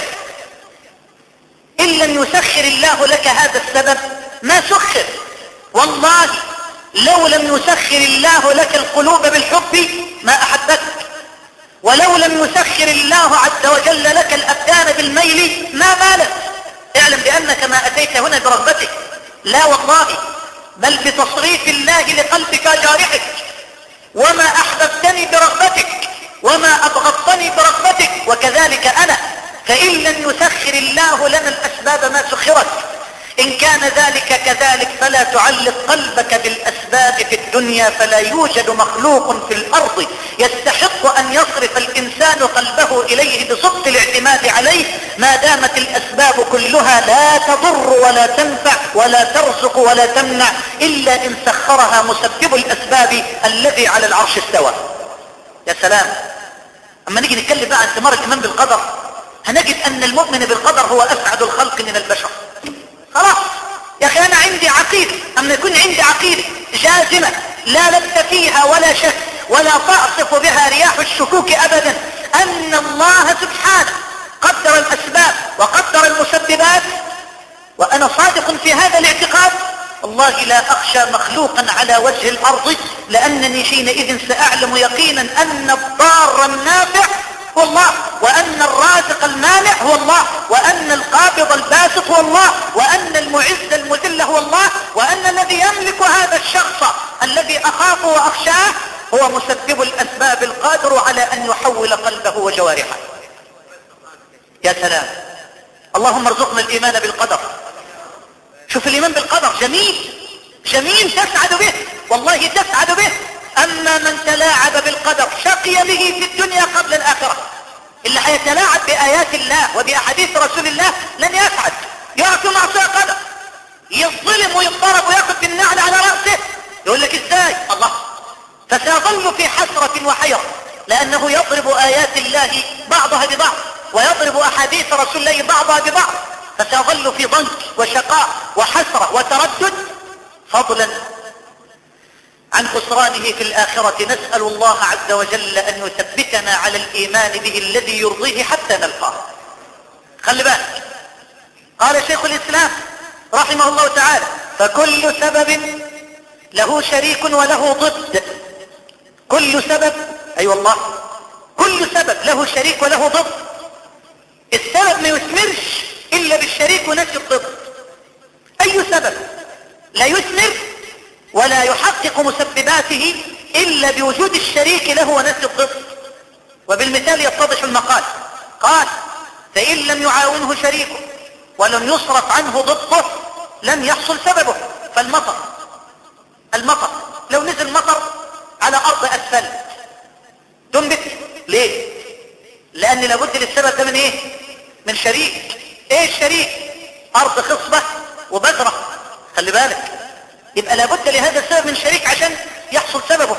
إن لم يسخر الله لك هذا السبب ما سخر. والله لو لم يسخر الله لك القلوب بالحب ما أحبتك، ولو لم يسخر الله عز وجل لك الأبدان بالميل ما مالت. اعلم بأنك ما أتيت هنا برغبتك، لا والله، بل بتصريف الله لقلبك وجارحك. وما أحببتني برغبتك وما أبغضتني برغبتك، وكذلك أنا. فإن لم يسخر الله لنا الأسباب ما سخرت. إن كان ذلك كذلك فلا تعلق قلبك بالأسباب في الدنيا، فلا يوجد مخلوق في الأرض يستحق أن يصرف الإنسان قلبه إليه بصدق الاعتماد عليه ما دامت الأسباب كلها لا تضر ولا تنفع ولا ترزق ولا تمنع إلا إن سخرها مسبب الأسباب الذي على العرش استوى. يا سلام. أما نيجي نتكلم بقى عن ثمار الإيمان بالقدر هنجد أن المؤمن بالقدر هو أسعد الخلق من البشر. خلاص يا أخي، أنا عندي عقيدة، أما يكون عندي عقيدة جازمة لا لبس فيها ولا شك ولا تعصف بها رياح الشكوك أبدا أن الله سبحانه قدر الأسباب وقدر المسببات، وأنا صادق في هذا الاعتقاد، والله لا أخشى مخلوقا على وجه الأرض، لأنني حينئذ سأعلم يقينا أن الضار النافع هو الله، وأن الرازق المانع هو الله، وأن القابض الباسط هو الله، وأن المعز المذل هو الله، وأن الذي يملك هذا الشخص الذي أخافه وأخشاه هو مسبب الأسباب القادر على أن يحول قلبه وجوارحه. يا سلام. اللهم ارزقنا الإيمان بالقدر. شوف الإيمان بالقدر جميل جميل، تسعد به، والله تسعد به. أما من تلاعب بالقدر شقي به في الدنيا قبل الآخرة. اللي هيتلاعب بآيات الله وبأحاديث رسول الله لن يسعد، يعطي معصية قدر، يظلم ويضطرب ويأخذ بالنعل على رأسه. يقول لك ازاي؟ الله. فسيظل في حسرة وحيرة، لأنه يضرب آيات الله بعضها ببعض ويضرب أحاديث رسول الله بعضها ببعض، فسيظل في ضنك وشقاء وحسرة وتردد، فضلا عن خسرانه في الآخرة. نسأل الله عز وجل أن يثبتنا على الإيمان به الذي يرضيه حتى نلقاه. خلي بالك، قال شيخ الإسلام رحمه الله تعالى: فكل سبب له شريك وله ضد. كل سبب، أي والله، كل سبب له شريك وله ضد. السبب ما يثمرش إلا بالشريك ونفي الضد. أي سبب لا يثمر ولا يحقق مسبباته إلا بوجود الشريك له ونفي الضد. وبالمثال يتضح المقال. قال: فإن لم يعاونه شريكه ولم يصرف عنه ضده لم يحصل سببه. فالمطر، المطر لو نزل مطر على أرض أسفل تنبت. ليه؟ لأن لابد للسبب ده من إيه؟ من شريك. إيه الشريك؟ أرض خصبة وبذرة. خلي بالك، يبقى لابد لهذا السبب من شريك عشان يحصل سببه.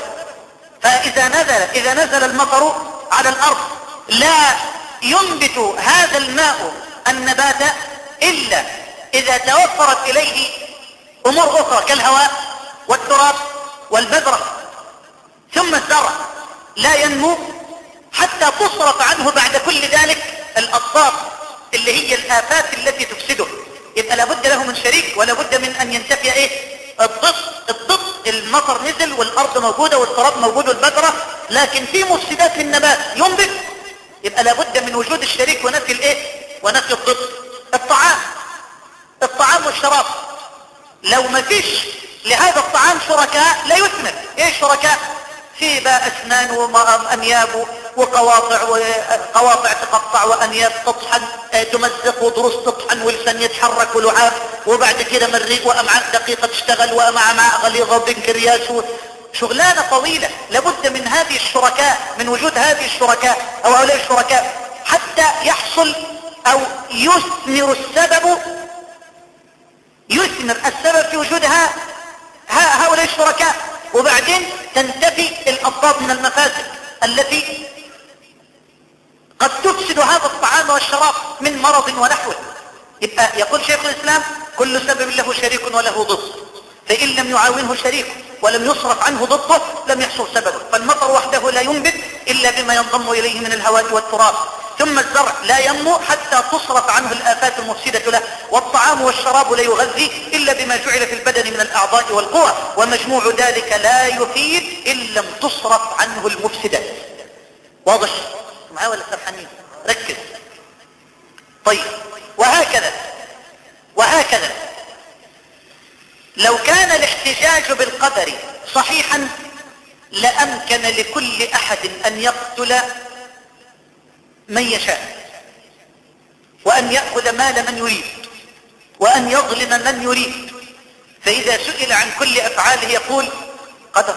فإذا نزل المطر على الأرض لا ينبت هذا الماء النبات إلا إذا توفرت إليه أمور أخرى كالهواء والتراب والبذرة. ثم الزرع لا ينمو حتى تصرف عنه بعد كل ذلك الأضداد اللي هي الآفات التي تفسده. يبقى لابد له من شريك، ولا بد من أن ينتفي إيه؟ الضد. المطر نزل والأرض موجودة والتراب موجود والبذرة، لكن في مفسدات للنبات ينبت، يبقى لابد من وجود الشريك ونفي الإيه؟ ونفي الضد. الطعام والشراب لو ما فيش لهذا الطعام شركاء لا يثمر. ايه الشركاء؟ في بقى اسنان وانياب وقواطع تقطع وانياب تطحن تمزق وضروس تطحن ولسان يتحرك ولعاب، وبعد كده مريء وامعاء دقيقة تشتغل وامعاء غليظة وبنكرياس، شغلانة طويلة. لابد من هذه الشركاء، من وجود هذه الشركاء او هؤلاء الشركاء حتى يحصل أو يثمر السبب في وجود هؤلاء الشركاء، وبعدين تنتفي الأضداد من المفاسد التي قد تفسد هذا الطعام والشراب من مرض ونحوه. يبقى يقول شيخ الإسلام: كل سبب له شريك وله ضد، فإن لم يعاونه شريك ولم يصرف عنه ضده لم يحصل سببه. فالمطر وحده لا ينبت إلا بما ينضم إليه من الهواء والتراب، ثم الزرع لا ينمو حتى تصرف عنه الآفات المفسدة له، والطعام والشراب لا يغذي إلا بما جعل في البدن من الأعضاء والقوى، ومجموع ذلك لا يفيد إن لم تصرف عنه المفسدات. واضح معايا ولا سرحانين؟ ركز. طيب، وهكذا لو كان الاحتجاج بالقدر صحيحا لأمكن لكل أحد أن يقتل من يشاء، وأن يأخذ مال من يريد، وأن يظلم من يريد. فإذا سئل عن كل أفعاله يقول قدر.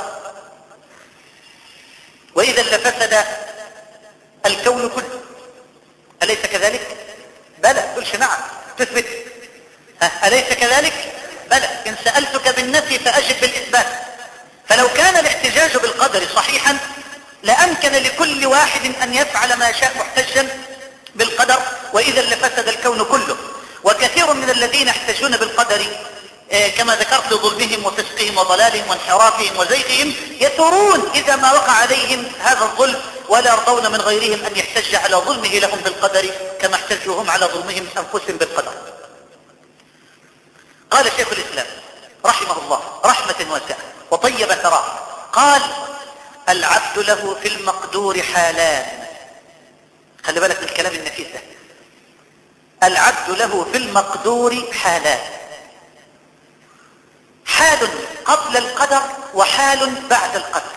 وإذا لفسد الكون كله. أليس كذلك؟ بلى. تقولش نعم، تثبت. أليس كذلك؟ بلى. إن سألتك بالنفي فأجب بالإثبات. فلو كان الاحتجاج بالقدر صحيحا لأمكن لكل واحد أن يفعل ما شاء محتجا بالقدر، وإذا لفسد الكون كله. وكثير من الذين يحتجون بالقدر كما ذكرت لظلمهم وفسقهم وضلالهم وانحرافهم وزيغهم يثورون إذا ما وقع عليهم هذا الظلم، ولا يرضون من غيرهم أن يحتج على ظلمه لهم بالقدر كما احتجوا هم على ظلمهم أنفسهم بالقدر. قال شيخ الإسلام رحمه الله رحمة واسعة وطيب ثراه، قال: العبد له في المقدور حالان. خلي بالك من الكلام النفيس ده. العبد له في المقدور حالان: حال قبل القدر وحال بعد القدر.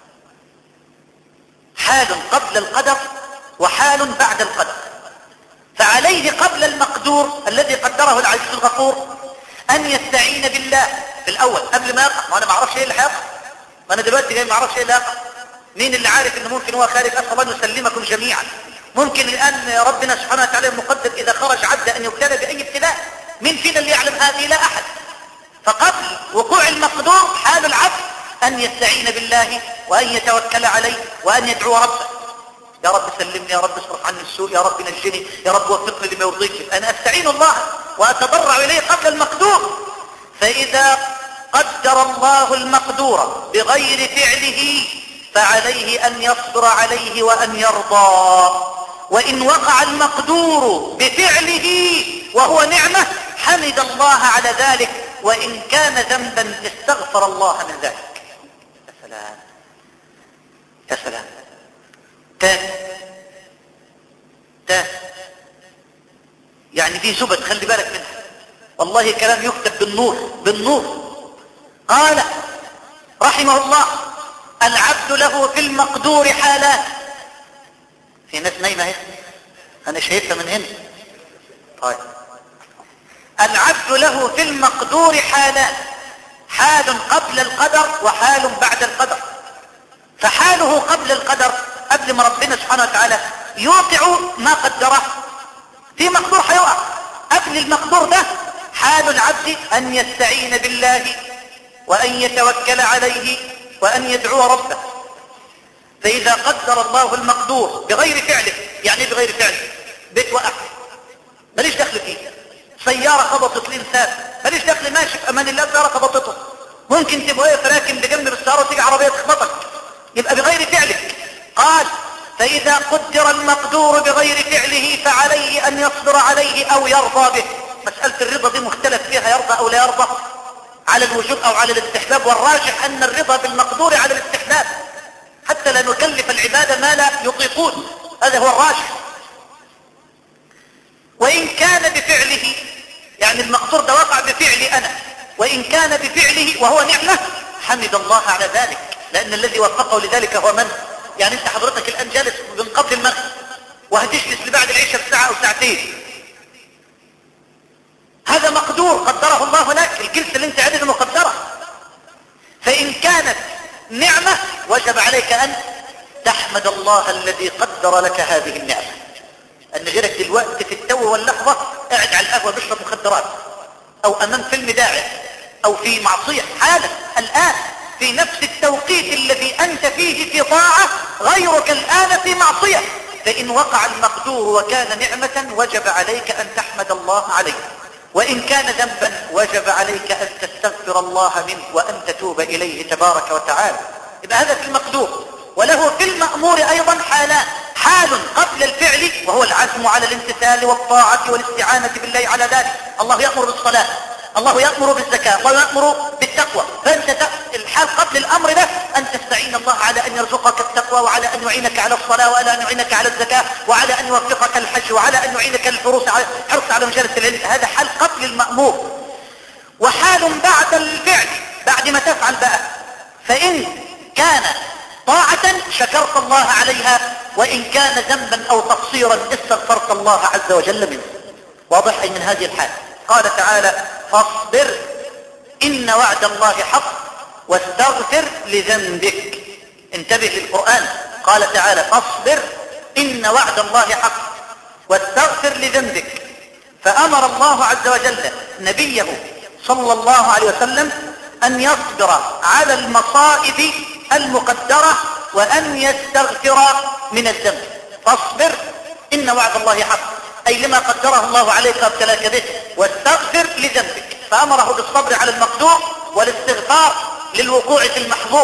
حال قبل القدر وحال بعد القدر. فعليه قبل المقدور الذي قدره العزيز الغفور أن يستعين بالله في الأول قبل ما يقع. ما أنا ما أعرفش إيه اللي هيقع، ما أنا دلوقتي جاي ما أعرفش إيه اللي هيقع. مين اللي عارف إن ممكن هو خارج؟ أسأل الله أن يسلمكم جميعا. ممكن الآن ربنا سبحانه وتعالى مقدر إذا خرج عبد أن يبتلى بأي ابتلاء. مين فينا اللي يعلم هذه؟ لا أحد. فقبل وقوع المقدور حال العبد أن يستعين بالله وأن يتوكل عليه وأن يدعو ربه: يا رب سلمني، يا رب اصرف عني السوء، يا رب نجني، يا رب وفقني لما يرضيك. أنا أستعين الله وأتضرع إليه قبل المقدور. فإذا قدر الله المقدور بغير فعله فعليه أن يصبر عليه وأن يرضى. وإن وقع المقدور بفعله وهو نعمة حمد الله على ذلك، وإن كان ذنبا استغفر الله من ذلك. يا سلام يا سلام. تاني يعني دي زبد، خلي بالك منها، والله كلام يكتب بالنور. قال رحمه الله: العبد له في المقدور حالات. في ناس نايمة اهي، انا شايفها من هنا. طيب، العبد له في المقدور حالات: حال قبل القدر وحال بعد القدر. فحاله قبل القدر، قبل ما ربنا سبحانه وتعالى يوقع ما قدره، في مقدور هيقع. قبل المقدور ده حال العبد أن يستعين بالله وأن يتوكل عليه وأن يدعو ربه. فإذا قدر الله المقدور بغير فعله، يعني بغير فعله، بيت وقع ماليش دخل فيه، سيارة خبطت الإنسان ماليش دخل، ماشي في أمان الله سيارة خبطته، ممكن تبقى واقف راكن بجنب السيارة وتيجي عربية تخبطك، يبقى بغير فعلك. قال: فإذا قدر المقدور بغير فعله فعليه أن يصبر عليه أو يرضى به. مسألة الرضا دي مختلف فيها، يرضى أو لا يرضى، على الوجوب أو على الاستحباب، والراجح أن الرضا بالمقدور على الاستحباب حتى لا نكلف العبادة ما لا يطيقون، هذا هو الراجح. وإن كان بفعله، يعني المقدور ده وقع بفعلي أنا، وإن كان بفعله وهو نعمة حمد الله على ذلك، لأن الذي وفقه لذلك هو من؟ يعني انت حضرتك الآن جالس من قبل المغرب وهتجلس لبعد العشاء بساعة أو ساعتين، هذا مقدور قدره الله لك، الجلسة اللي انت عدد مقدرة. فإن كانت نعمة وجب عليك أن تحمد الله الذي قدر لك هذه النعمة. أن غيرك دلوقتي في التو واللحظة قاعد على القهوة بيشرب مخدرات، أو أمام فيلم داعش، أو في معصية حالا الآن في نفس التوقيت الذي أنت فيه في طاعة، غيرك الآن في معصية. فإن وقع المقدور وكان نعمة وجب عليك أن تحمد الله عليه، وإن كان ذنبا وجب عليك أن تستغفر الله منه وأن تتوب إليه تبارك وتعالى. يبقى هذا في المقدور. وله في المأمور أيضا حالان: حال قبل الفعل وهو العزم على الامتثال والطاعة والاستعانة بالله على ذلك. الله يأمر بالصلاة، الله يأمر بالزكاة، الله يأمر بالتقوى، فأنت الحال قبل الأمر ده أن تستعين الله على أن يرزقك التقوى، وعلى أن يعينك على الصلاة، وعلى أن يعينك على الزكاة، وعلى أن يوفقك الحج، وعلى أن يعينك الحرص على مجالس العلم. هذا حال قبل المأمور. وحال بعد الفعل، بعد ما تفعل بقى، فإن كان طاعة شكرت الله عليها، وإن كان ذنبا أو تقصيرا استغفرت الله عز وجل منه. واضح أي من هذه الحال؟ قال تعالى: فاصبر إن وعد الله حق واستغفر لذنبك. انتبه للقرآن. قال تعالى: فاصبر إن وعد الله حق واستغفر لذنبك. فأمر الله عز وجل نبيه صلى الله عليه وسلم أن يصبر على المصائب المقدرة وأن يستغفر من الذنب. فاصبر إن وعد الله حق، أي لما قدره الله عليك وابتلاك به، واستغفر لذنبك. فأمره بالصبر على المقدور والاستغفار للوقوع في المحظور،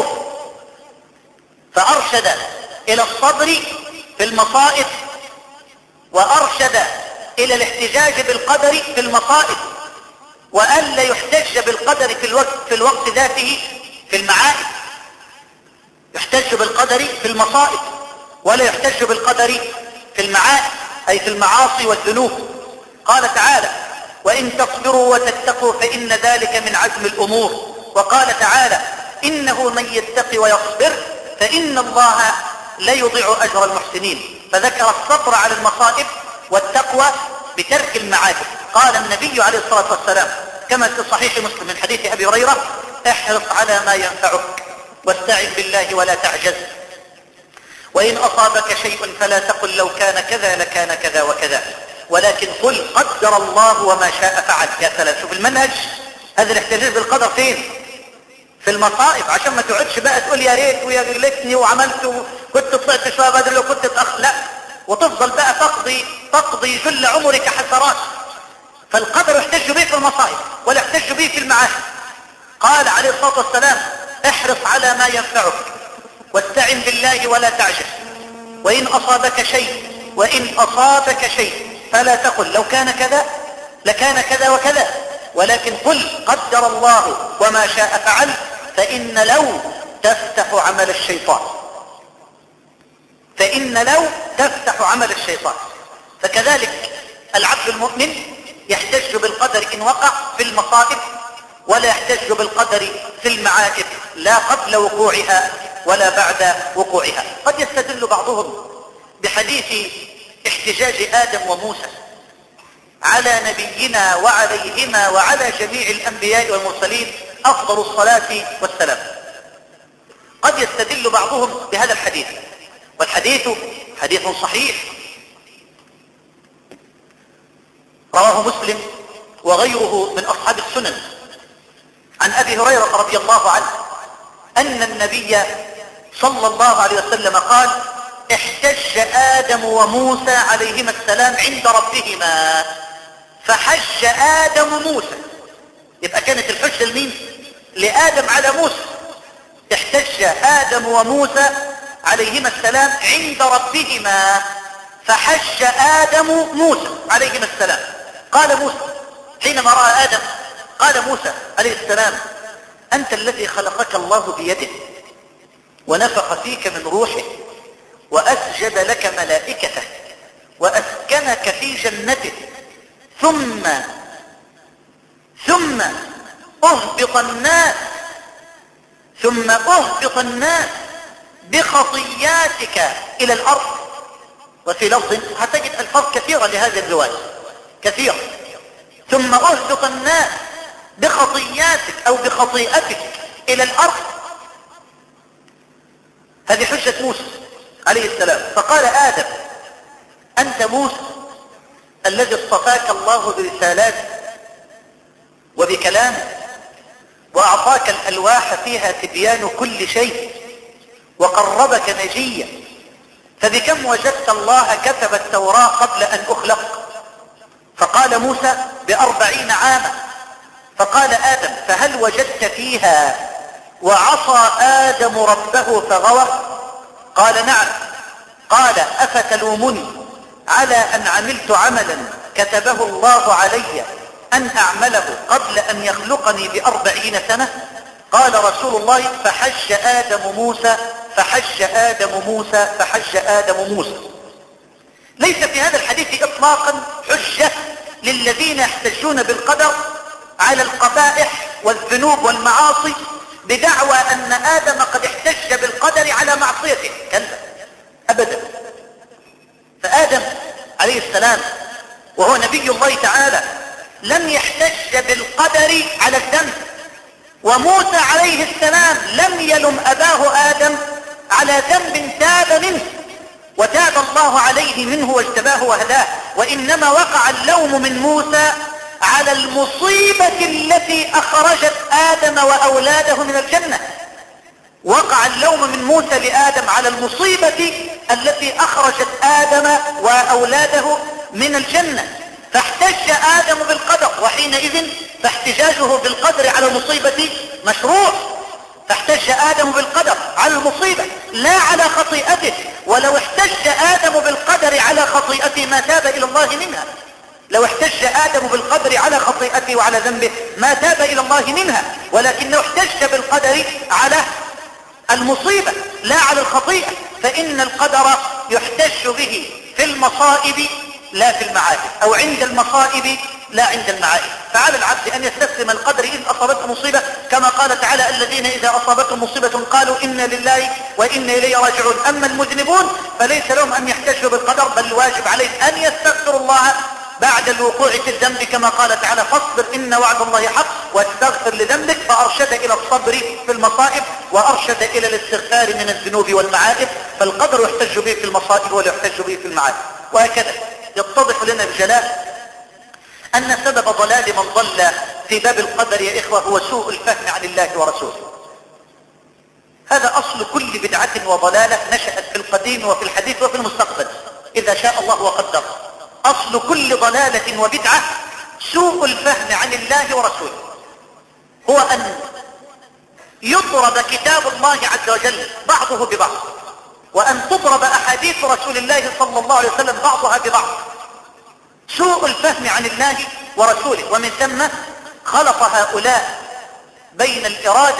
فأرشد إلى الصبر في المصائب، وأرشد إلى الاحتجاج بالقدر في المصائب، وألا يحتج بالقدر في الوقت ذاته في المعائب. يحتج بالقدر في المصائب ولا يحتج بالقدر في المعائب، أي في المعاصي والذنوب. قال تعالى: وإن تصبروا وتتقوا فإن ذلك من عزم الأمور. وقال تعالى: إنه من يتق ويصبر فإن الله لا يضيع أجر المحسنين. فذكر الصبر على المصائب والتقوى بترك المعاصي. قال النبي عليه الصلاة والسلام كما في صحيح مسلم من حديث أبي هريرة: احرص على ما ينفعك واستعن بالله ولا تعجز، وإن أصابك شيء فلا تقل لو كان كذا لكان كذا وكذا، ولكن قل قدر الله وما شاء فعل. يا سلام، شوف المنهج. هذا الاحتجاج بالقدر فين؟ في المصائب، عشان ما تقعدش بقى تقول يا ريت ويا ليتني وعملت كنت طلعت شويه بدري لو كنت اتاخر، لا، وتفضل بقى تقضي جل عمرك حسرات. فالقدر يحتج به في المصائب ولا يحتج به في المعاصي. قال عليه الصلاه والسلام: احرص على ما ينفعك واستعن بالله ولا تعجز، وإن أصابك شيء فلا تقل لو كان كذا لكان كذا وكذا، ولكن قل قدر الله وما شاء فعل، فإن لو تفتح عمل الشيطان. فكذلك العبد المؤمن يحتج بالقدر إن وقع في المصائب، ولا يحتج بالقدر في المعائب، لا قبل وقوعها ولا بعد وقوعها. قد يستدل بعضهم بحديث احتجاج آدم وموسى على نبينا وعليهما وعلى جميع الأنبياء والمرسلين أفضل الصلاة والسلام. قد يستدل بعضهم بهذا الحديث، والحديث حديث صحيح رواه مسلم وغيره من أصحاب السنن عن أبي هريرة رضي الله عنه أن النبي صلى الله عليه وسلم قال: احتج آدم وموسى عليهما السلام عند ربهما فحج آدم موسى. يبقى كانت الحجة لمين؟ لآدم على موسى. احتج آدم وموسى عليهما السلام عند ربهما فحج آدم موسى عليهما السلام. قال موسى حينما رأى آدم، قال موسى عليه السلام: أنت الذي خلقك الله بيده ونفخ فيك من روحه وأسجد لك ملائكته وأسكنك في جنته، ثم أهبط الناس بخطياتك إلى الأرض. وفي لفظ هتجد ألفاظ كثيرة لهذه الرواية كثيرة. ثم أهبط الناس بخطياتك أو بخطيئتك إلى الأرض. هذه حجة موسى عليه السلام. فقال آدم: أنت موسى الذي اصطفاك الله برسالاته وبكلامه، وأعطاك الألواح فيها تبيان كل شيء، وقربك نجيا، فبكم وجدت الله كتب التوراة قبل أن أخلق؟ فقال موسى: ب40 عاما. فقال آدم: فهل وجدت فيها وعصى آدم ربه فغوى؟ قال: نعم. قال: أفتلومني على أن عملت عملا كتبه الله علي أن أعمله قبل أن يخلقني ب40 سنة؟ قال رسول الله: فحج آدم موسى فحج آدم موسى فحج آدم موسى. ليس في هذا الحديث إطلاقا حجة للذين يحتجون بالقدر على القبائح والذنوب والمعاصي بدعوى أن آدم قد احتج بالقدر على معصيته. كلا، أبدا. فآدم عليه السلام وهو نبي الله تعالى لم يحتج بالقدر على الذنب، وموسى عليه السلام لم يلم أباه آدم على ذنب تاب منه وتاب الله عليه منه واجتباه وهداه، وإنما وقع اللوم من موسى على المصيبة التي أخرجت آدم وأولاده من الجنة. وقع اللوم من موسى لآدم على المصيبة التي أخرجت آدم وأولاده من الجنة، فاحتج آدم بالقدر، وحينئذ فاحتجاجه بالقدر على المصيبة مشروع. فاحتج آدم بالقدر على المصيبة لا على خطيئته، ولو احتج آدم بالقدر على خطيئته ما تاب إلى الله منها. لو احتج آدم بالقدر على خطيئته وعلى ذنبه ما تاب إلى الله منها، ولكنه احتج بالقدر على المصيبة لا على الخطيئة، فإن القدر يحتج به في المصائب لا في المعائب، أو عند المصائب لا عند المعائب. فعلى العبد أن يستسلم القدر إذ أصابته مصيبة، كما قال تعالى: الذين إذا أصابتهم مصيبة قالوا إنا لله وإنا إليه راجعون. أما المذنبون فليس لهم أن يحتجوا بالقدر، بل الواجب عليهم أن يستغفروا الله بعد الوقوع في الذنب، كما قال تعالى: فاصبر إن وعد الله حق واستغفر لذنبك. فأرشد إلى الصبر في المصائب وأرشد إلى الاستغفار من الذنوب والمعائب، فالقدر يحتج به في المصائب ولا يحتج به في المعائب. وهكذا يتضح لنا بجلاء أن سبب ضلال من ضل في باب القدر يا إخوة هو سوء الفهم عن الله ورسوله. هذا أصل كل بدعة وضلالة نشأت في القديم وفي الحديث وفي المستقبل إذا شاء الله وقدر. أصل كل ضلالة وبدعة سوء الفهم عن الله ورسوله، هو أن يضرب كتاب الله عز وجل بعضه ببعض، وأن تضرب أحاديث رسول الله صلى الله عليه وسلم بعضها ببعض. سوء الفهم عن الله ورسوله، ومن ثم خلط هؤلاء بين الإرادة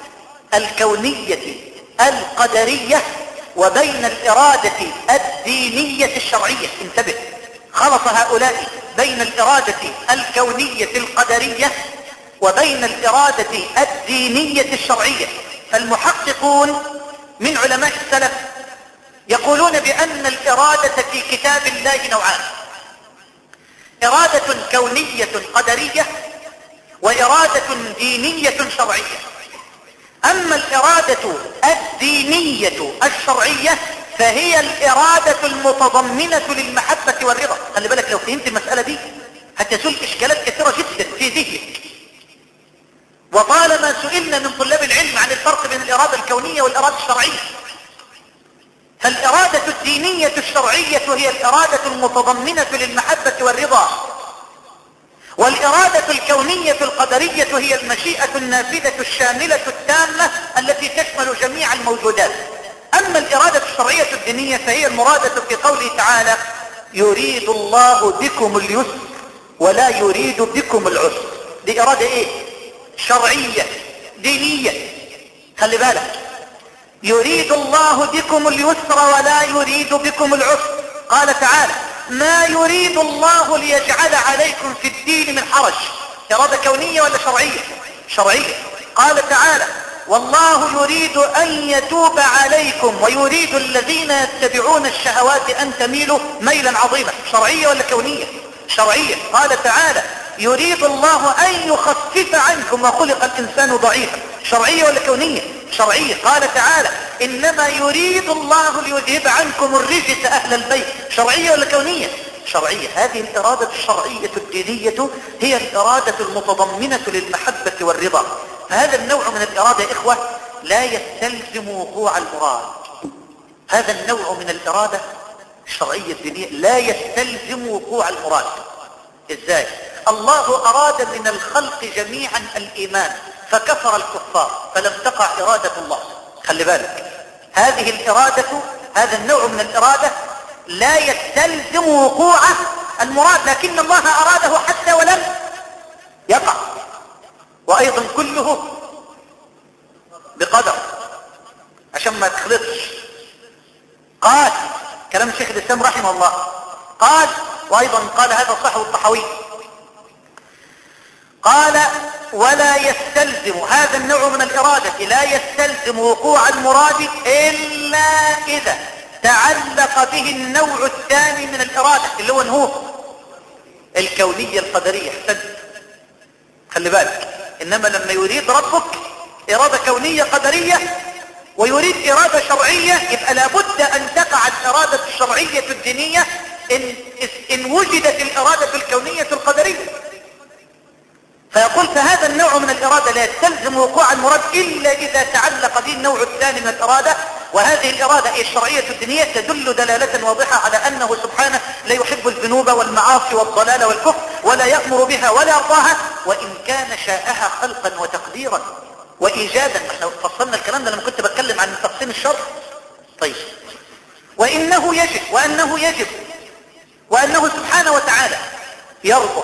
الكونية القدرية وبين الإرادة الدينية الشرعية. انتبه، خلط هؤلاء بين الإرادة الكونية القدرية وبين الإرادة الدينية الشرعية. فالمحققون من علماء السلف يقولون بأن الإرادة في كتاب الله نوعان: إرادة كونية قدرية وإرادة دينية شرعية. أما الإرادة الدينية الشرعية فهي الإرادة المتضمنة للمحبة والرضا. خلي بالك، لو فهمت المسألة دي هتزول إشكالات كثيرة جدا في ذهنك. وطالما سئلنا من طلاب العلم عن الفرق بين الإرادة الكونية والإرادة الشرعية، فالإرادة الدينية الشرعية هي الإرادة المتضمنة للمحبة والرضا، والإرادة الكونية القدرية هي المشيئة النافذة الشاملة التامة التي تشمل جميع الموجودات. أما الإرادة الشرعية الدينية فهي المرادة في قوله تعالى: يريد الله بكم اليسر ولا يريد بكم العسر. دي إرادة إيه؟ شرعية دينية. خلي بالك، يريد الله بكم اليسر ولا يريد بكم العسر. قال تعالى: ما يريد الله ليجعل عليكم في الدين من حرج. إرادة كونية ولا شرعية؟ شرعية. قال تعالى: والله يريد أن يتوب عليكم ويريد الذين يتبعون الشهوات أن تميلوا ميلا عظيما. شرعية ولا كونية؟ شرعية. قال تعالى: يريد الله أن يخفف عنكم وخلق الإنسان ضعيفا. شرعية ولا كونية؟ شرعية. قال تعالى: إنما يريد الله ليذهب عنكم الرجس أهل البيت. شرعية ولا كونية؟ الشرعية. هذه الإرادة الشرعية الدينية هي الإرادة المتضمنة للمحبة والرضا. فهذا النوع من الإرادة يا إخوة لا يستلزم وقوع المراد. هذا النوع من الإرادة الشرعية الدينية لا يستلزم وقوع المراد. إزاي؟ الله أراد من الخلق جميعا الإيمان فكفر الكفار فلم تقع إرادة الله. خلي بالك، هذه الإرادة، هذا النوع من الإرادة لا يستلزم وقوع المراد، لكن الله أراده حتى ولم يقع. وأيضا كله بقدر عشان ما تخلطش. قال كلام الشيخ الإسلام رحمه الله، قال وأيضا قال هذا صاحب الطحاوي، قال ولا يستلزم هذا النوع من الإرادة لا يستلزم وقوع المراد إلا إذا تعلق به النوع الثاني من الإرادة اللي هو الكونية القدرية. خلي بالك، إنما لما يريد ربك إرادة كونية قدرية ويريد إرادة شرعية يبقى لابد أن تقع الإرادة الشرعية الدينية إن وجدت الإرادة الكونية القدرية. فيقول فهذا النوع من الإرادة لا يستلزم وقوع المراد إلا إذا تعلق به النوع الثاني من الإرادة. وهذه الإرادة الشرعية الدينية تدل دلالة واضحة على أنه سبحانه لا يحب الذنوب والمعاصي والضلال والكفر ولا يأمر بها ولا يرضاها، وإن كان شاءها خلقا وتقديرا وإيجادا. احنا فصلنا الكلام ده لما كنت بتكلم عن تقسيم الشرع. طيب، وإنه يجب وأنه سبحانه وتعالى يرضى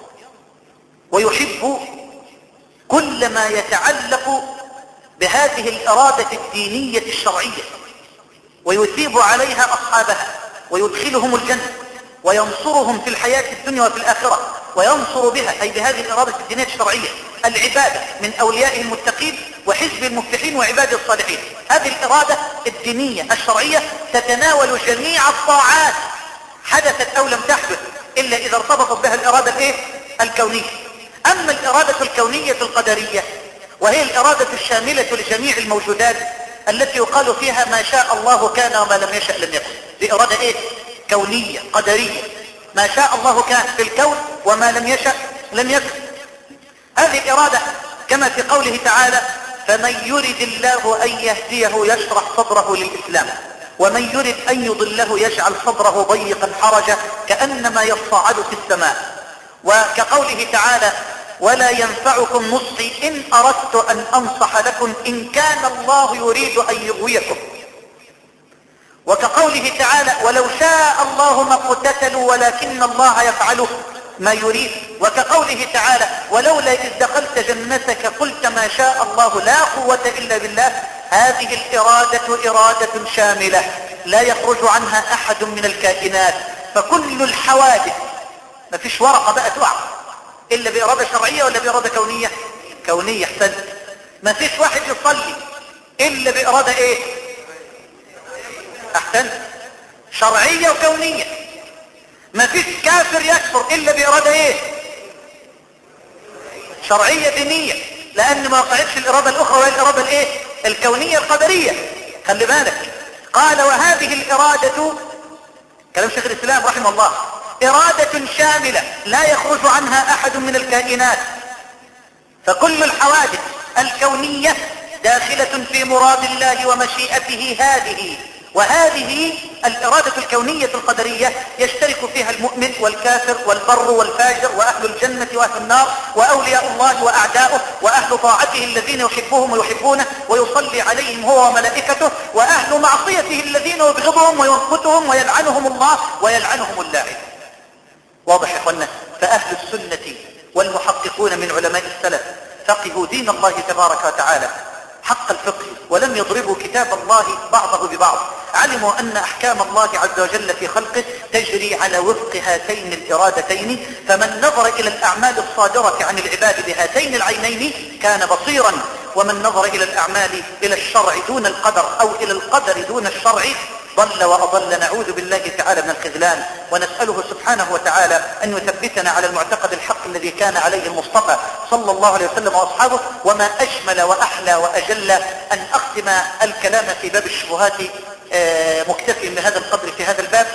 ويحب كل ما يتعلق بهذه الإرادة الدينية الشرعية، ويثيب عليها أصحابها ويدخلهم الجنة وينصرهم في الحياة الدنيا وفي الآخرة، وينصر بها أي بهذه الإرادة الدينية الشرعية العبادة من أوليائه المتقين وحزب المفلحين وعباد الصالحين. هذه الإرادة الدينية الشرعية تتناول جميع الطاعات حدثت أو لم تحدث إلا إذا ارتبطت بها الإرادة الكونية. أما الإرادة الكونية القدرية وهي الإرادة الشاملة لجميع الموجودات التي يقال فيها ما شاء الله كان وما لم يشأ لم يكن. دي إرادة كونية قدرية، ما شاء الله كان في الكون وما لم يشأ لم يكن. هذه الإرادة كما في قوله تعالى فمن يرد الله أن يهديه يشرح صدره للإسلام ومن يرد أن يضله يجعل صدره ضيقا حرجا كأنما يصعد في السماء. وكقوله تعالى ولا ينفعكم نصحي إن أردت أن أنصح لكم إن كان الله يريد أن يغويكم. وكقوله تعالى ولو شاء الله ما اقتتلوا ولكن الله يفعله ما يريد. وكقوله تعالى ولولا إذ دخلت جنتك قلت ما شاء الله لا قوة إلا بالله. هذه الإرادة إرادة شاملة لا يخرج عنها أحد من الكائنات. فكل الحوادث ما فيش ورقة بقى تقع إلا بإرادة شرعية ولا بإرادة كونية؟ كونية. احسنت. ما فيش واحد يصلي إلا بإرادة احسنت، شرعية وكونية. ما فيش كافر يكفر إلا بإرادة شرعية دينية، لأن ما وقعتش الإرادة الأخرى وهي الإرادة الكونية القدرية. خلي بالك، قال وهذه الإرادة كلام شيخ الإسلام رحمه الله إرادة شاملة لا يخرج عنها أحد من الكائنات. فكل الحوادث الكونية داخلة في مراد الله ومشيئته هذه. وهذه الإرادة الكونية القدرية يشترك فيها المؤمن والكافر والبر والفاجر وأهل الجنة وأهل النار وأولياء الله وأعداؤه وأهل طاعته الذين يحبهم ويحبونه ويصلي عليهم هو وملائكته وأهل معصيته الذين يبغضهم وينقتهم ويلعنهم الله ويلعنهم اللاعن. واضح يا اخوانا؟ فأهل السنة والمحققون من علماء السلف فقهوا دين الله تبارك وتعالى حق الفقه ولم يضربوا كتاب الله بعضه ببعض. علموا أن أحكام الله عز وجل في خلقه تجري على وفق هاتين الإرادتين. فمن نظر إلى الأعمال الصادرة عن العباد بهاتين العينين كان بصيرا، ومن نظر إلى الأعمال إلى الشرع دون القدر أو إلى القدر دون الشرع ضل وأضل. نعوذ بالله تعالى من الخذلان، ونسأله سبحانه وتعالى أن يثبتنا على المعتقد الحق الذي كان عليه المصطفى صلى الله عليه وسلم وأصحابه. وما أجمل وأحلى وأجل أن أختم الكلام في باب الشبهات مكتفي بهذا القدر في هذا الباب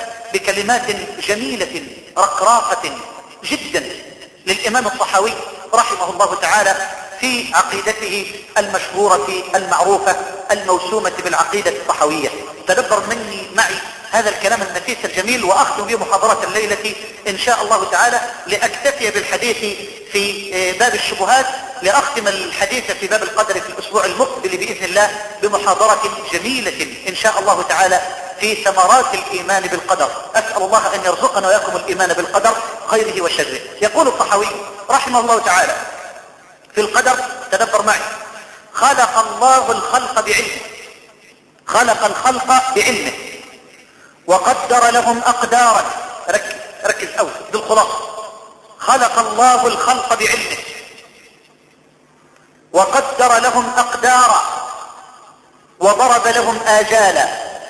بكلمات جميلة رقراقة جدا للإمام الطحاوي رحمه الله تعالى في عقيدته المشهورة المعروفة الموسومة بالعقيدة الطحاوية. تدبر معي هذا الكلام النفيس الجميل، وأختم به محاضرة الليلة إن شاء الله تعالى لأكتفي بالحديث في باب الشبهات، لأختم الحديث في باب القدر في الأسبوع المقبل بإذن الله بمحاضرة جميلة إن شاء الله تعالى في ثمرات الإيمان بالقدر. أسأل الله أن يرزقنا وإياكم الإيمان بالقدر خيره وشره. يقول الطحاوي رحمه الله تعالى في القدر، تدبر معي: خلق الله الخلق بعلمه، خلق الخلق بعلمه وقدر لهم أقدارا. ركز أوي بالخلاصة: خلق الله الخلق بعلمه وقدر لهم أقدارا وضرب لهم آجالا،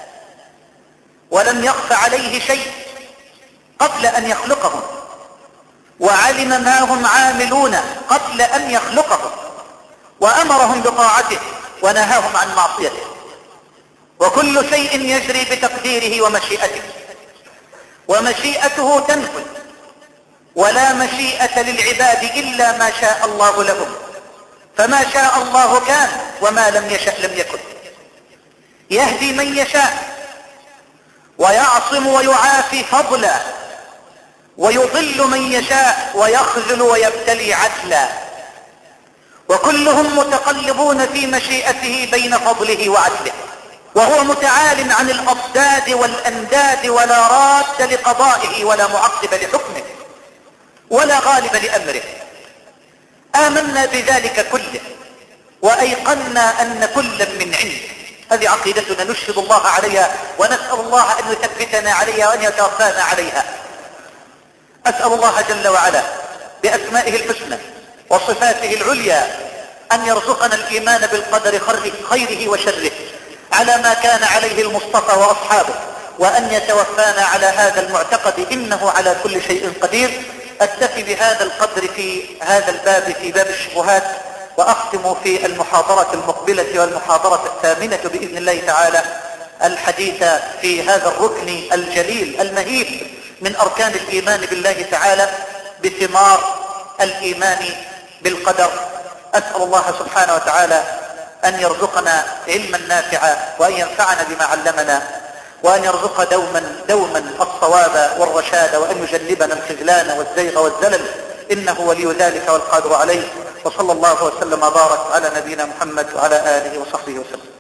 ولم يخف عليه شيء قبل أن يخلقهم، وعلم ما هم عاملون قبل أن يخلقهم، وأمرهم بطاعته ونهاهم عن معصيته، وكل شيء يجري بتقديره ومشيئته، ومشيئته تنفذ، ولا مشيئة للعباد إلا ما شاء الله لهم، فما شاء الله كان وما لم يشأ لم يكن. يهدي من يشاء ويعصم ويعافي فضلا، ويضل من يشاء ويخذل ويبتلي عدلا، وكلهم متقلبون في مشيئته بين فضله وعدله، وهو متعال عن الأضداد والأنداد، ولا راد لقضائه ولا معقب لحكمه ولا غالب لأمره. آمنا بذلك كله وأيقنا أن كلا من عنده. هذه عقيدتنا نشهد الله عليها، ونسأل الله أن يثبتنا عليها وأن يتوفانا عليها. أسأل الله جل وعلا بأسمائه الحسنى وصفاته العليا أن يرزقنا الإيمان بالقدر خيره وشره على ما كان عليه المصطفى وأصحابه، وأن يتوفانا على هذا المعتقد إنه على كل شيء قدير. أكتفي بهذا القدر في هذا الباب، في باب الشبهات، وأختم في المحاضرة المقبلة والمحاضرة الثامنة بإذن الله تعالى الحديث في هذا الركن الجليل المهيب من أركان الإيمان بالله تعالى بثمار الإيمان بالقدر. أسأل الله سبحانه وتعالى أن يرزقنا علما نافعا، وأن ينفعنا بما علمنا، وأن يرزق دوما الصواب والرشاد، وأن يجنبنا الخذلان والزيغ والزلل، إنه ولي ذلك والقادر عليه. وصلى الله وسلم وبارك على نبينا محمد وعلى آله وصحبه وسلم.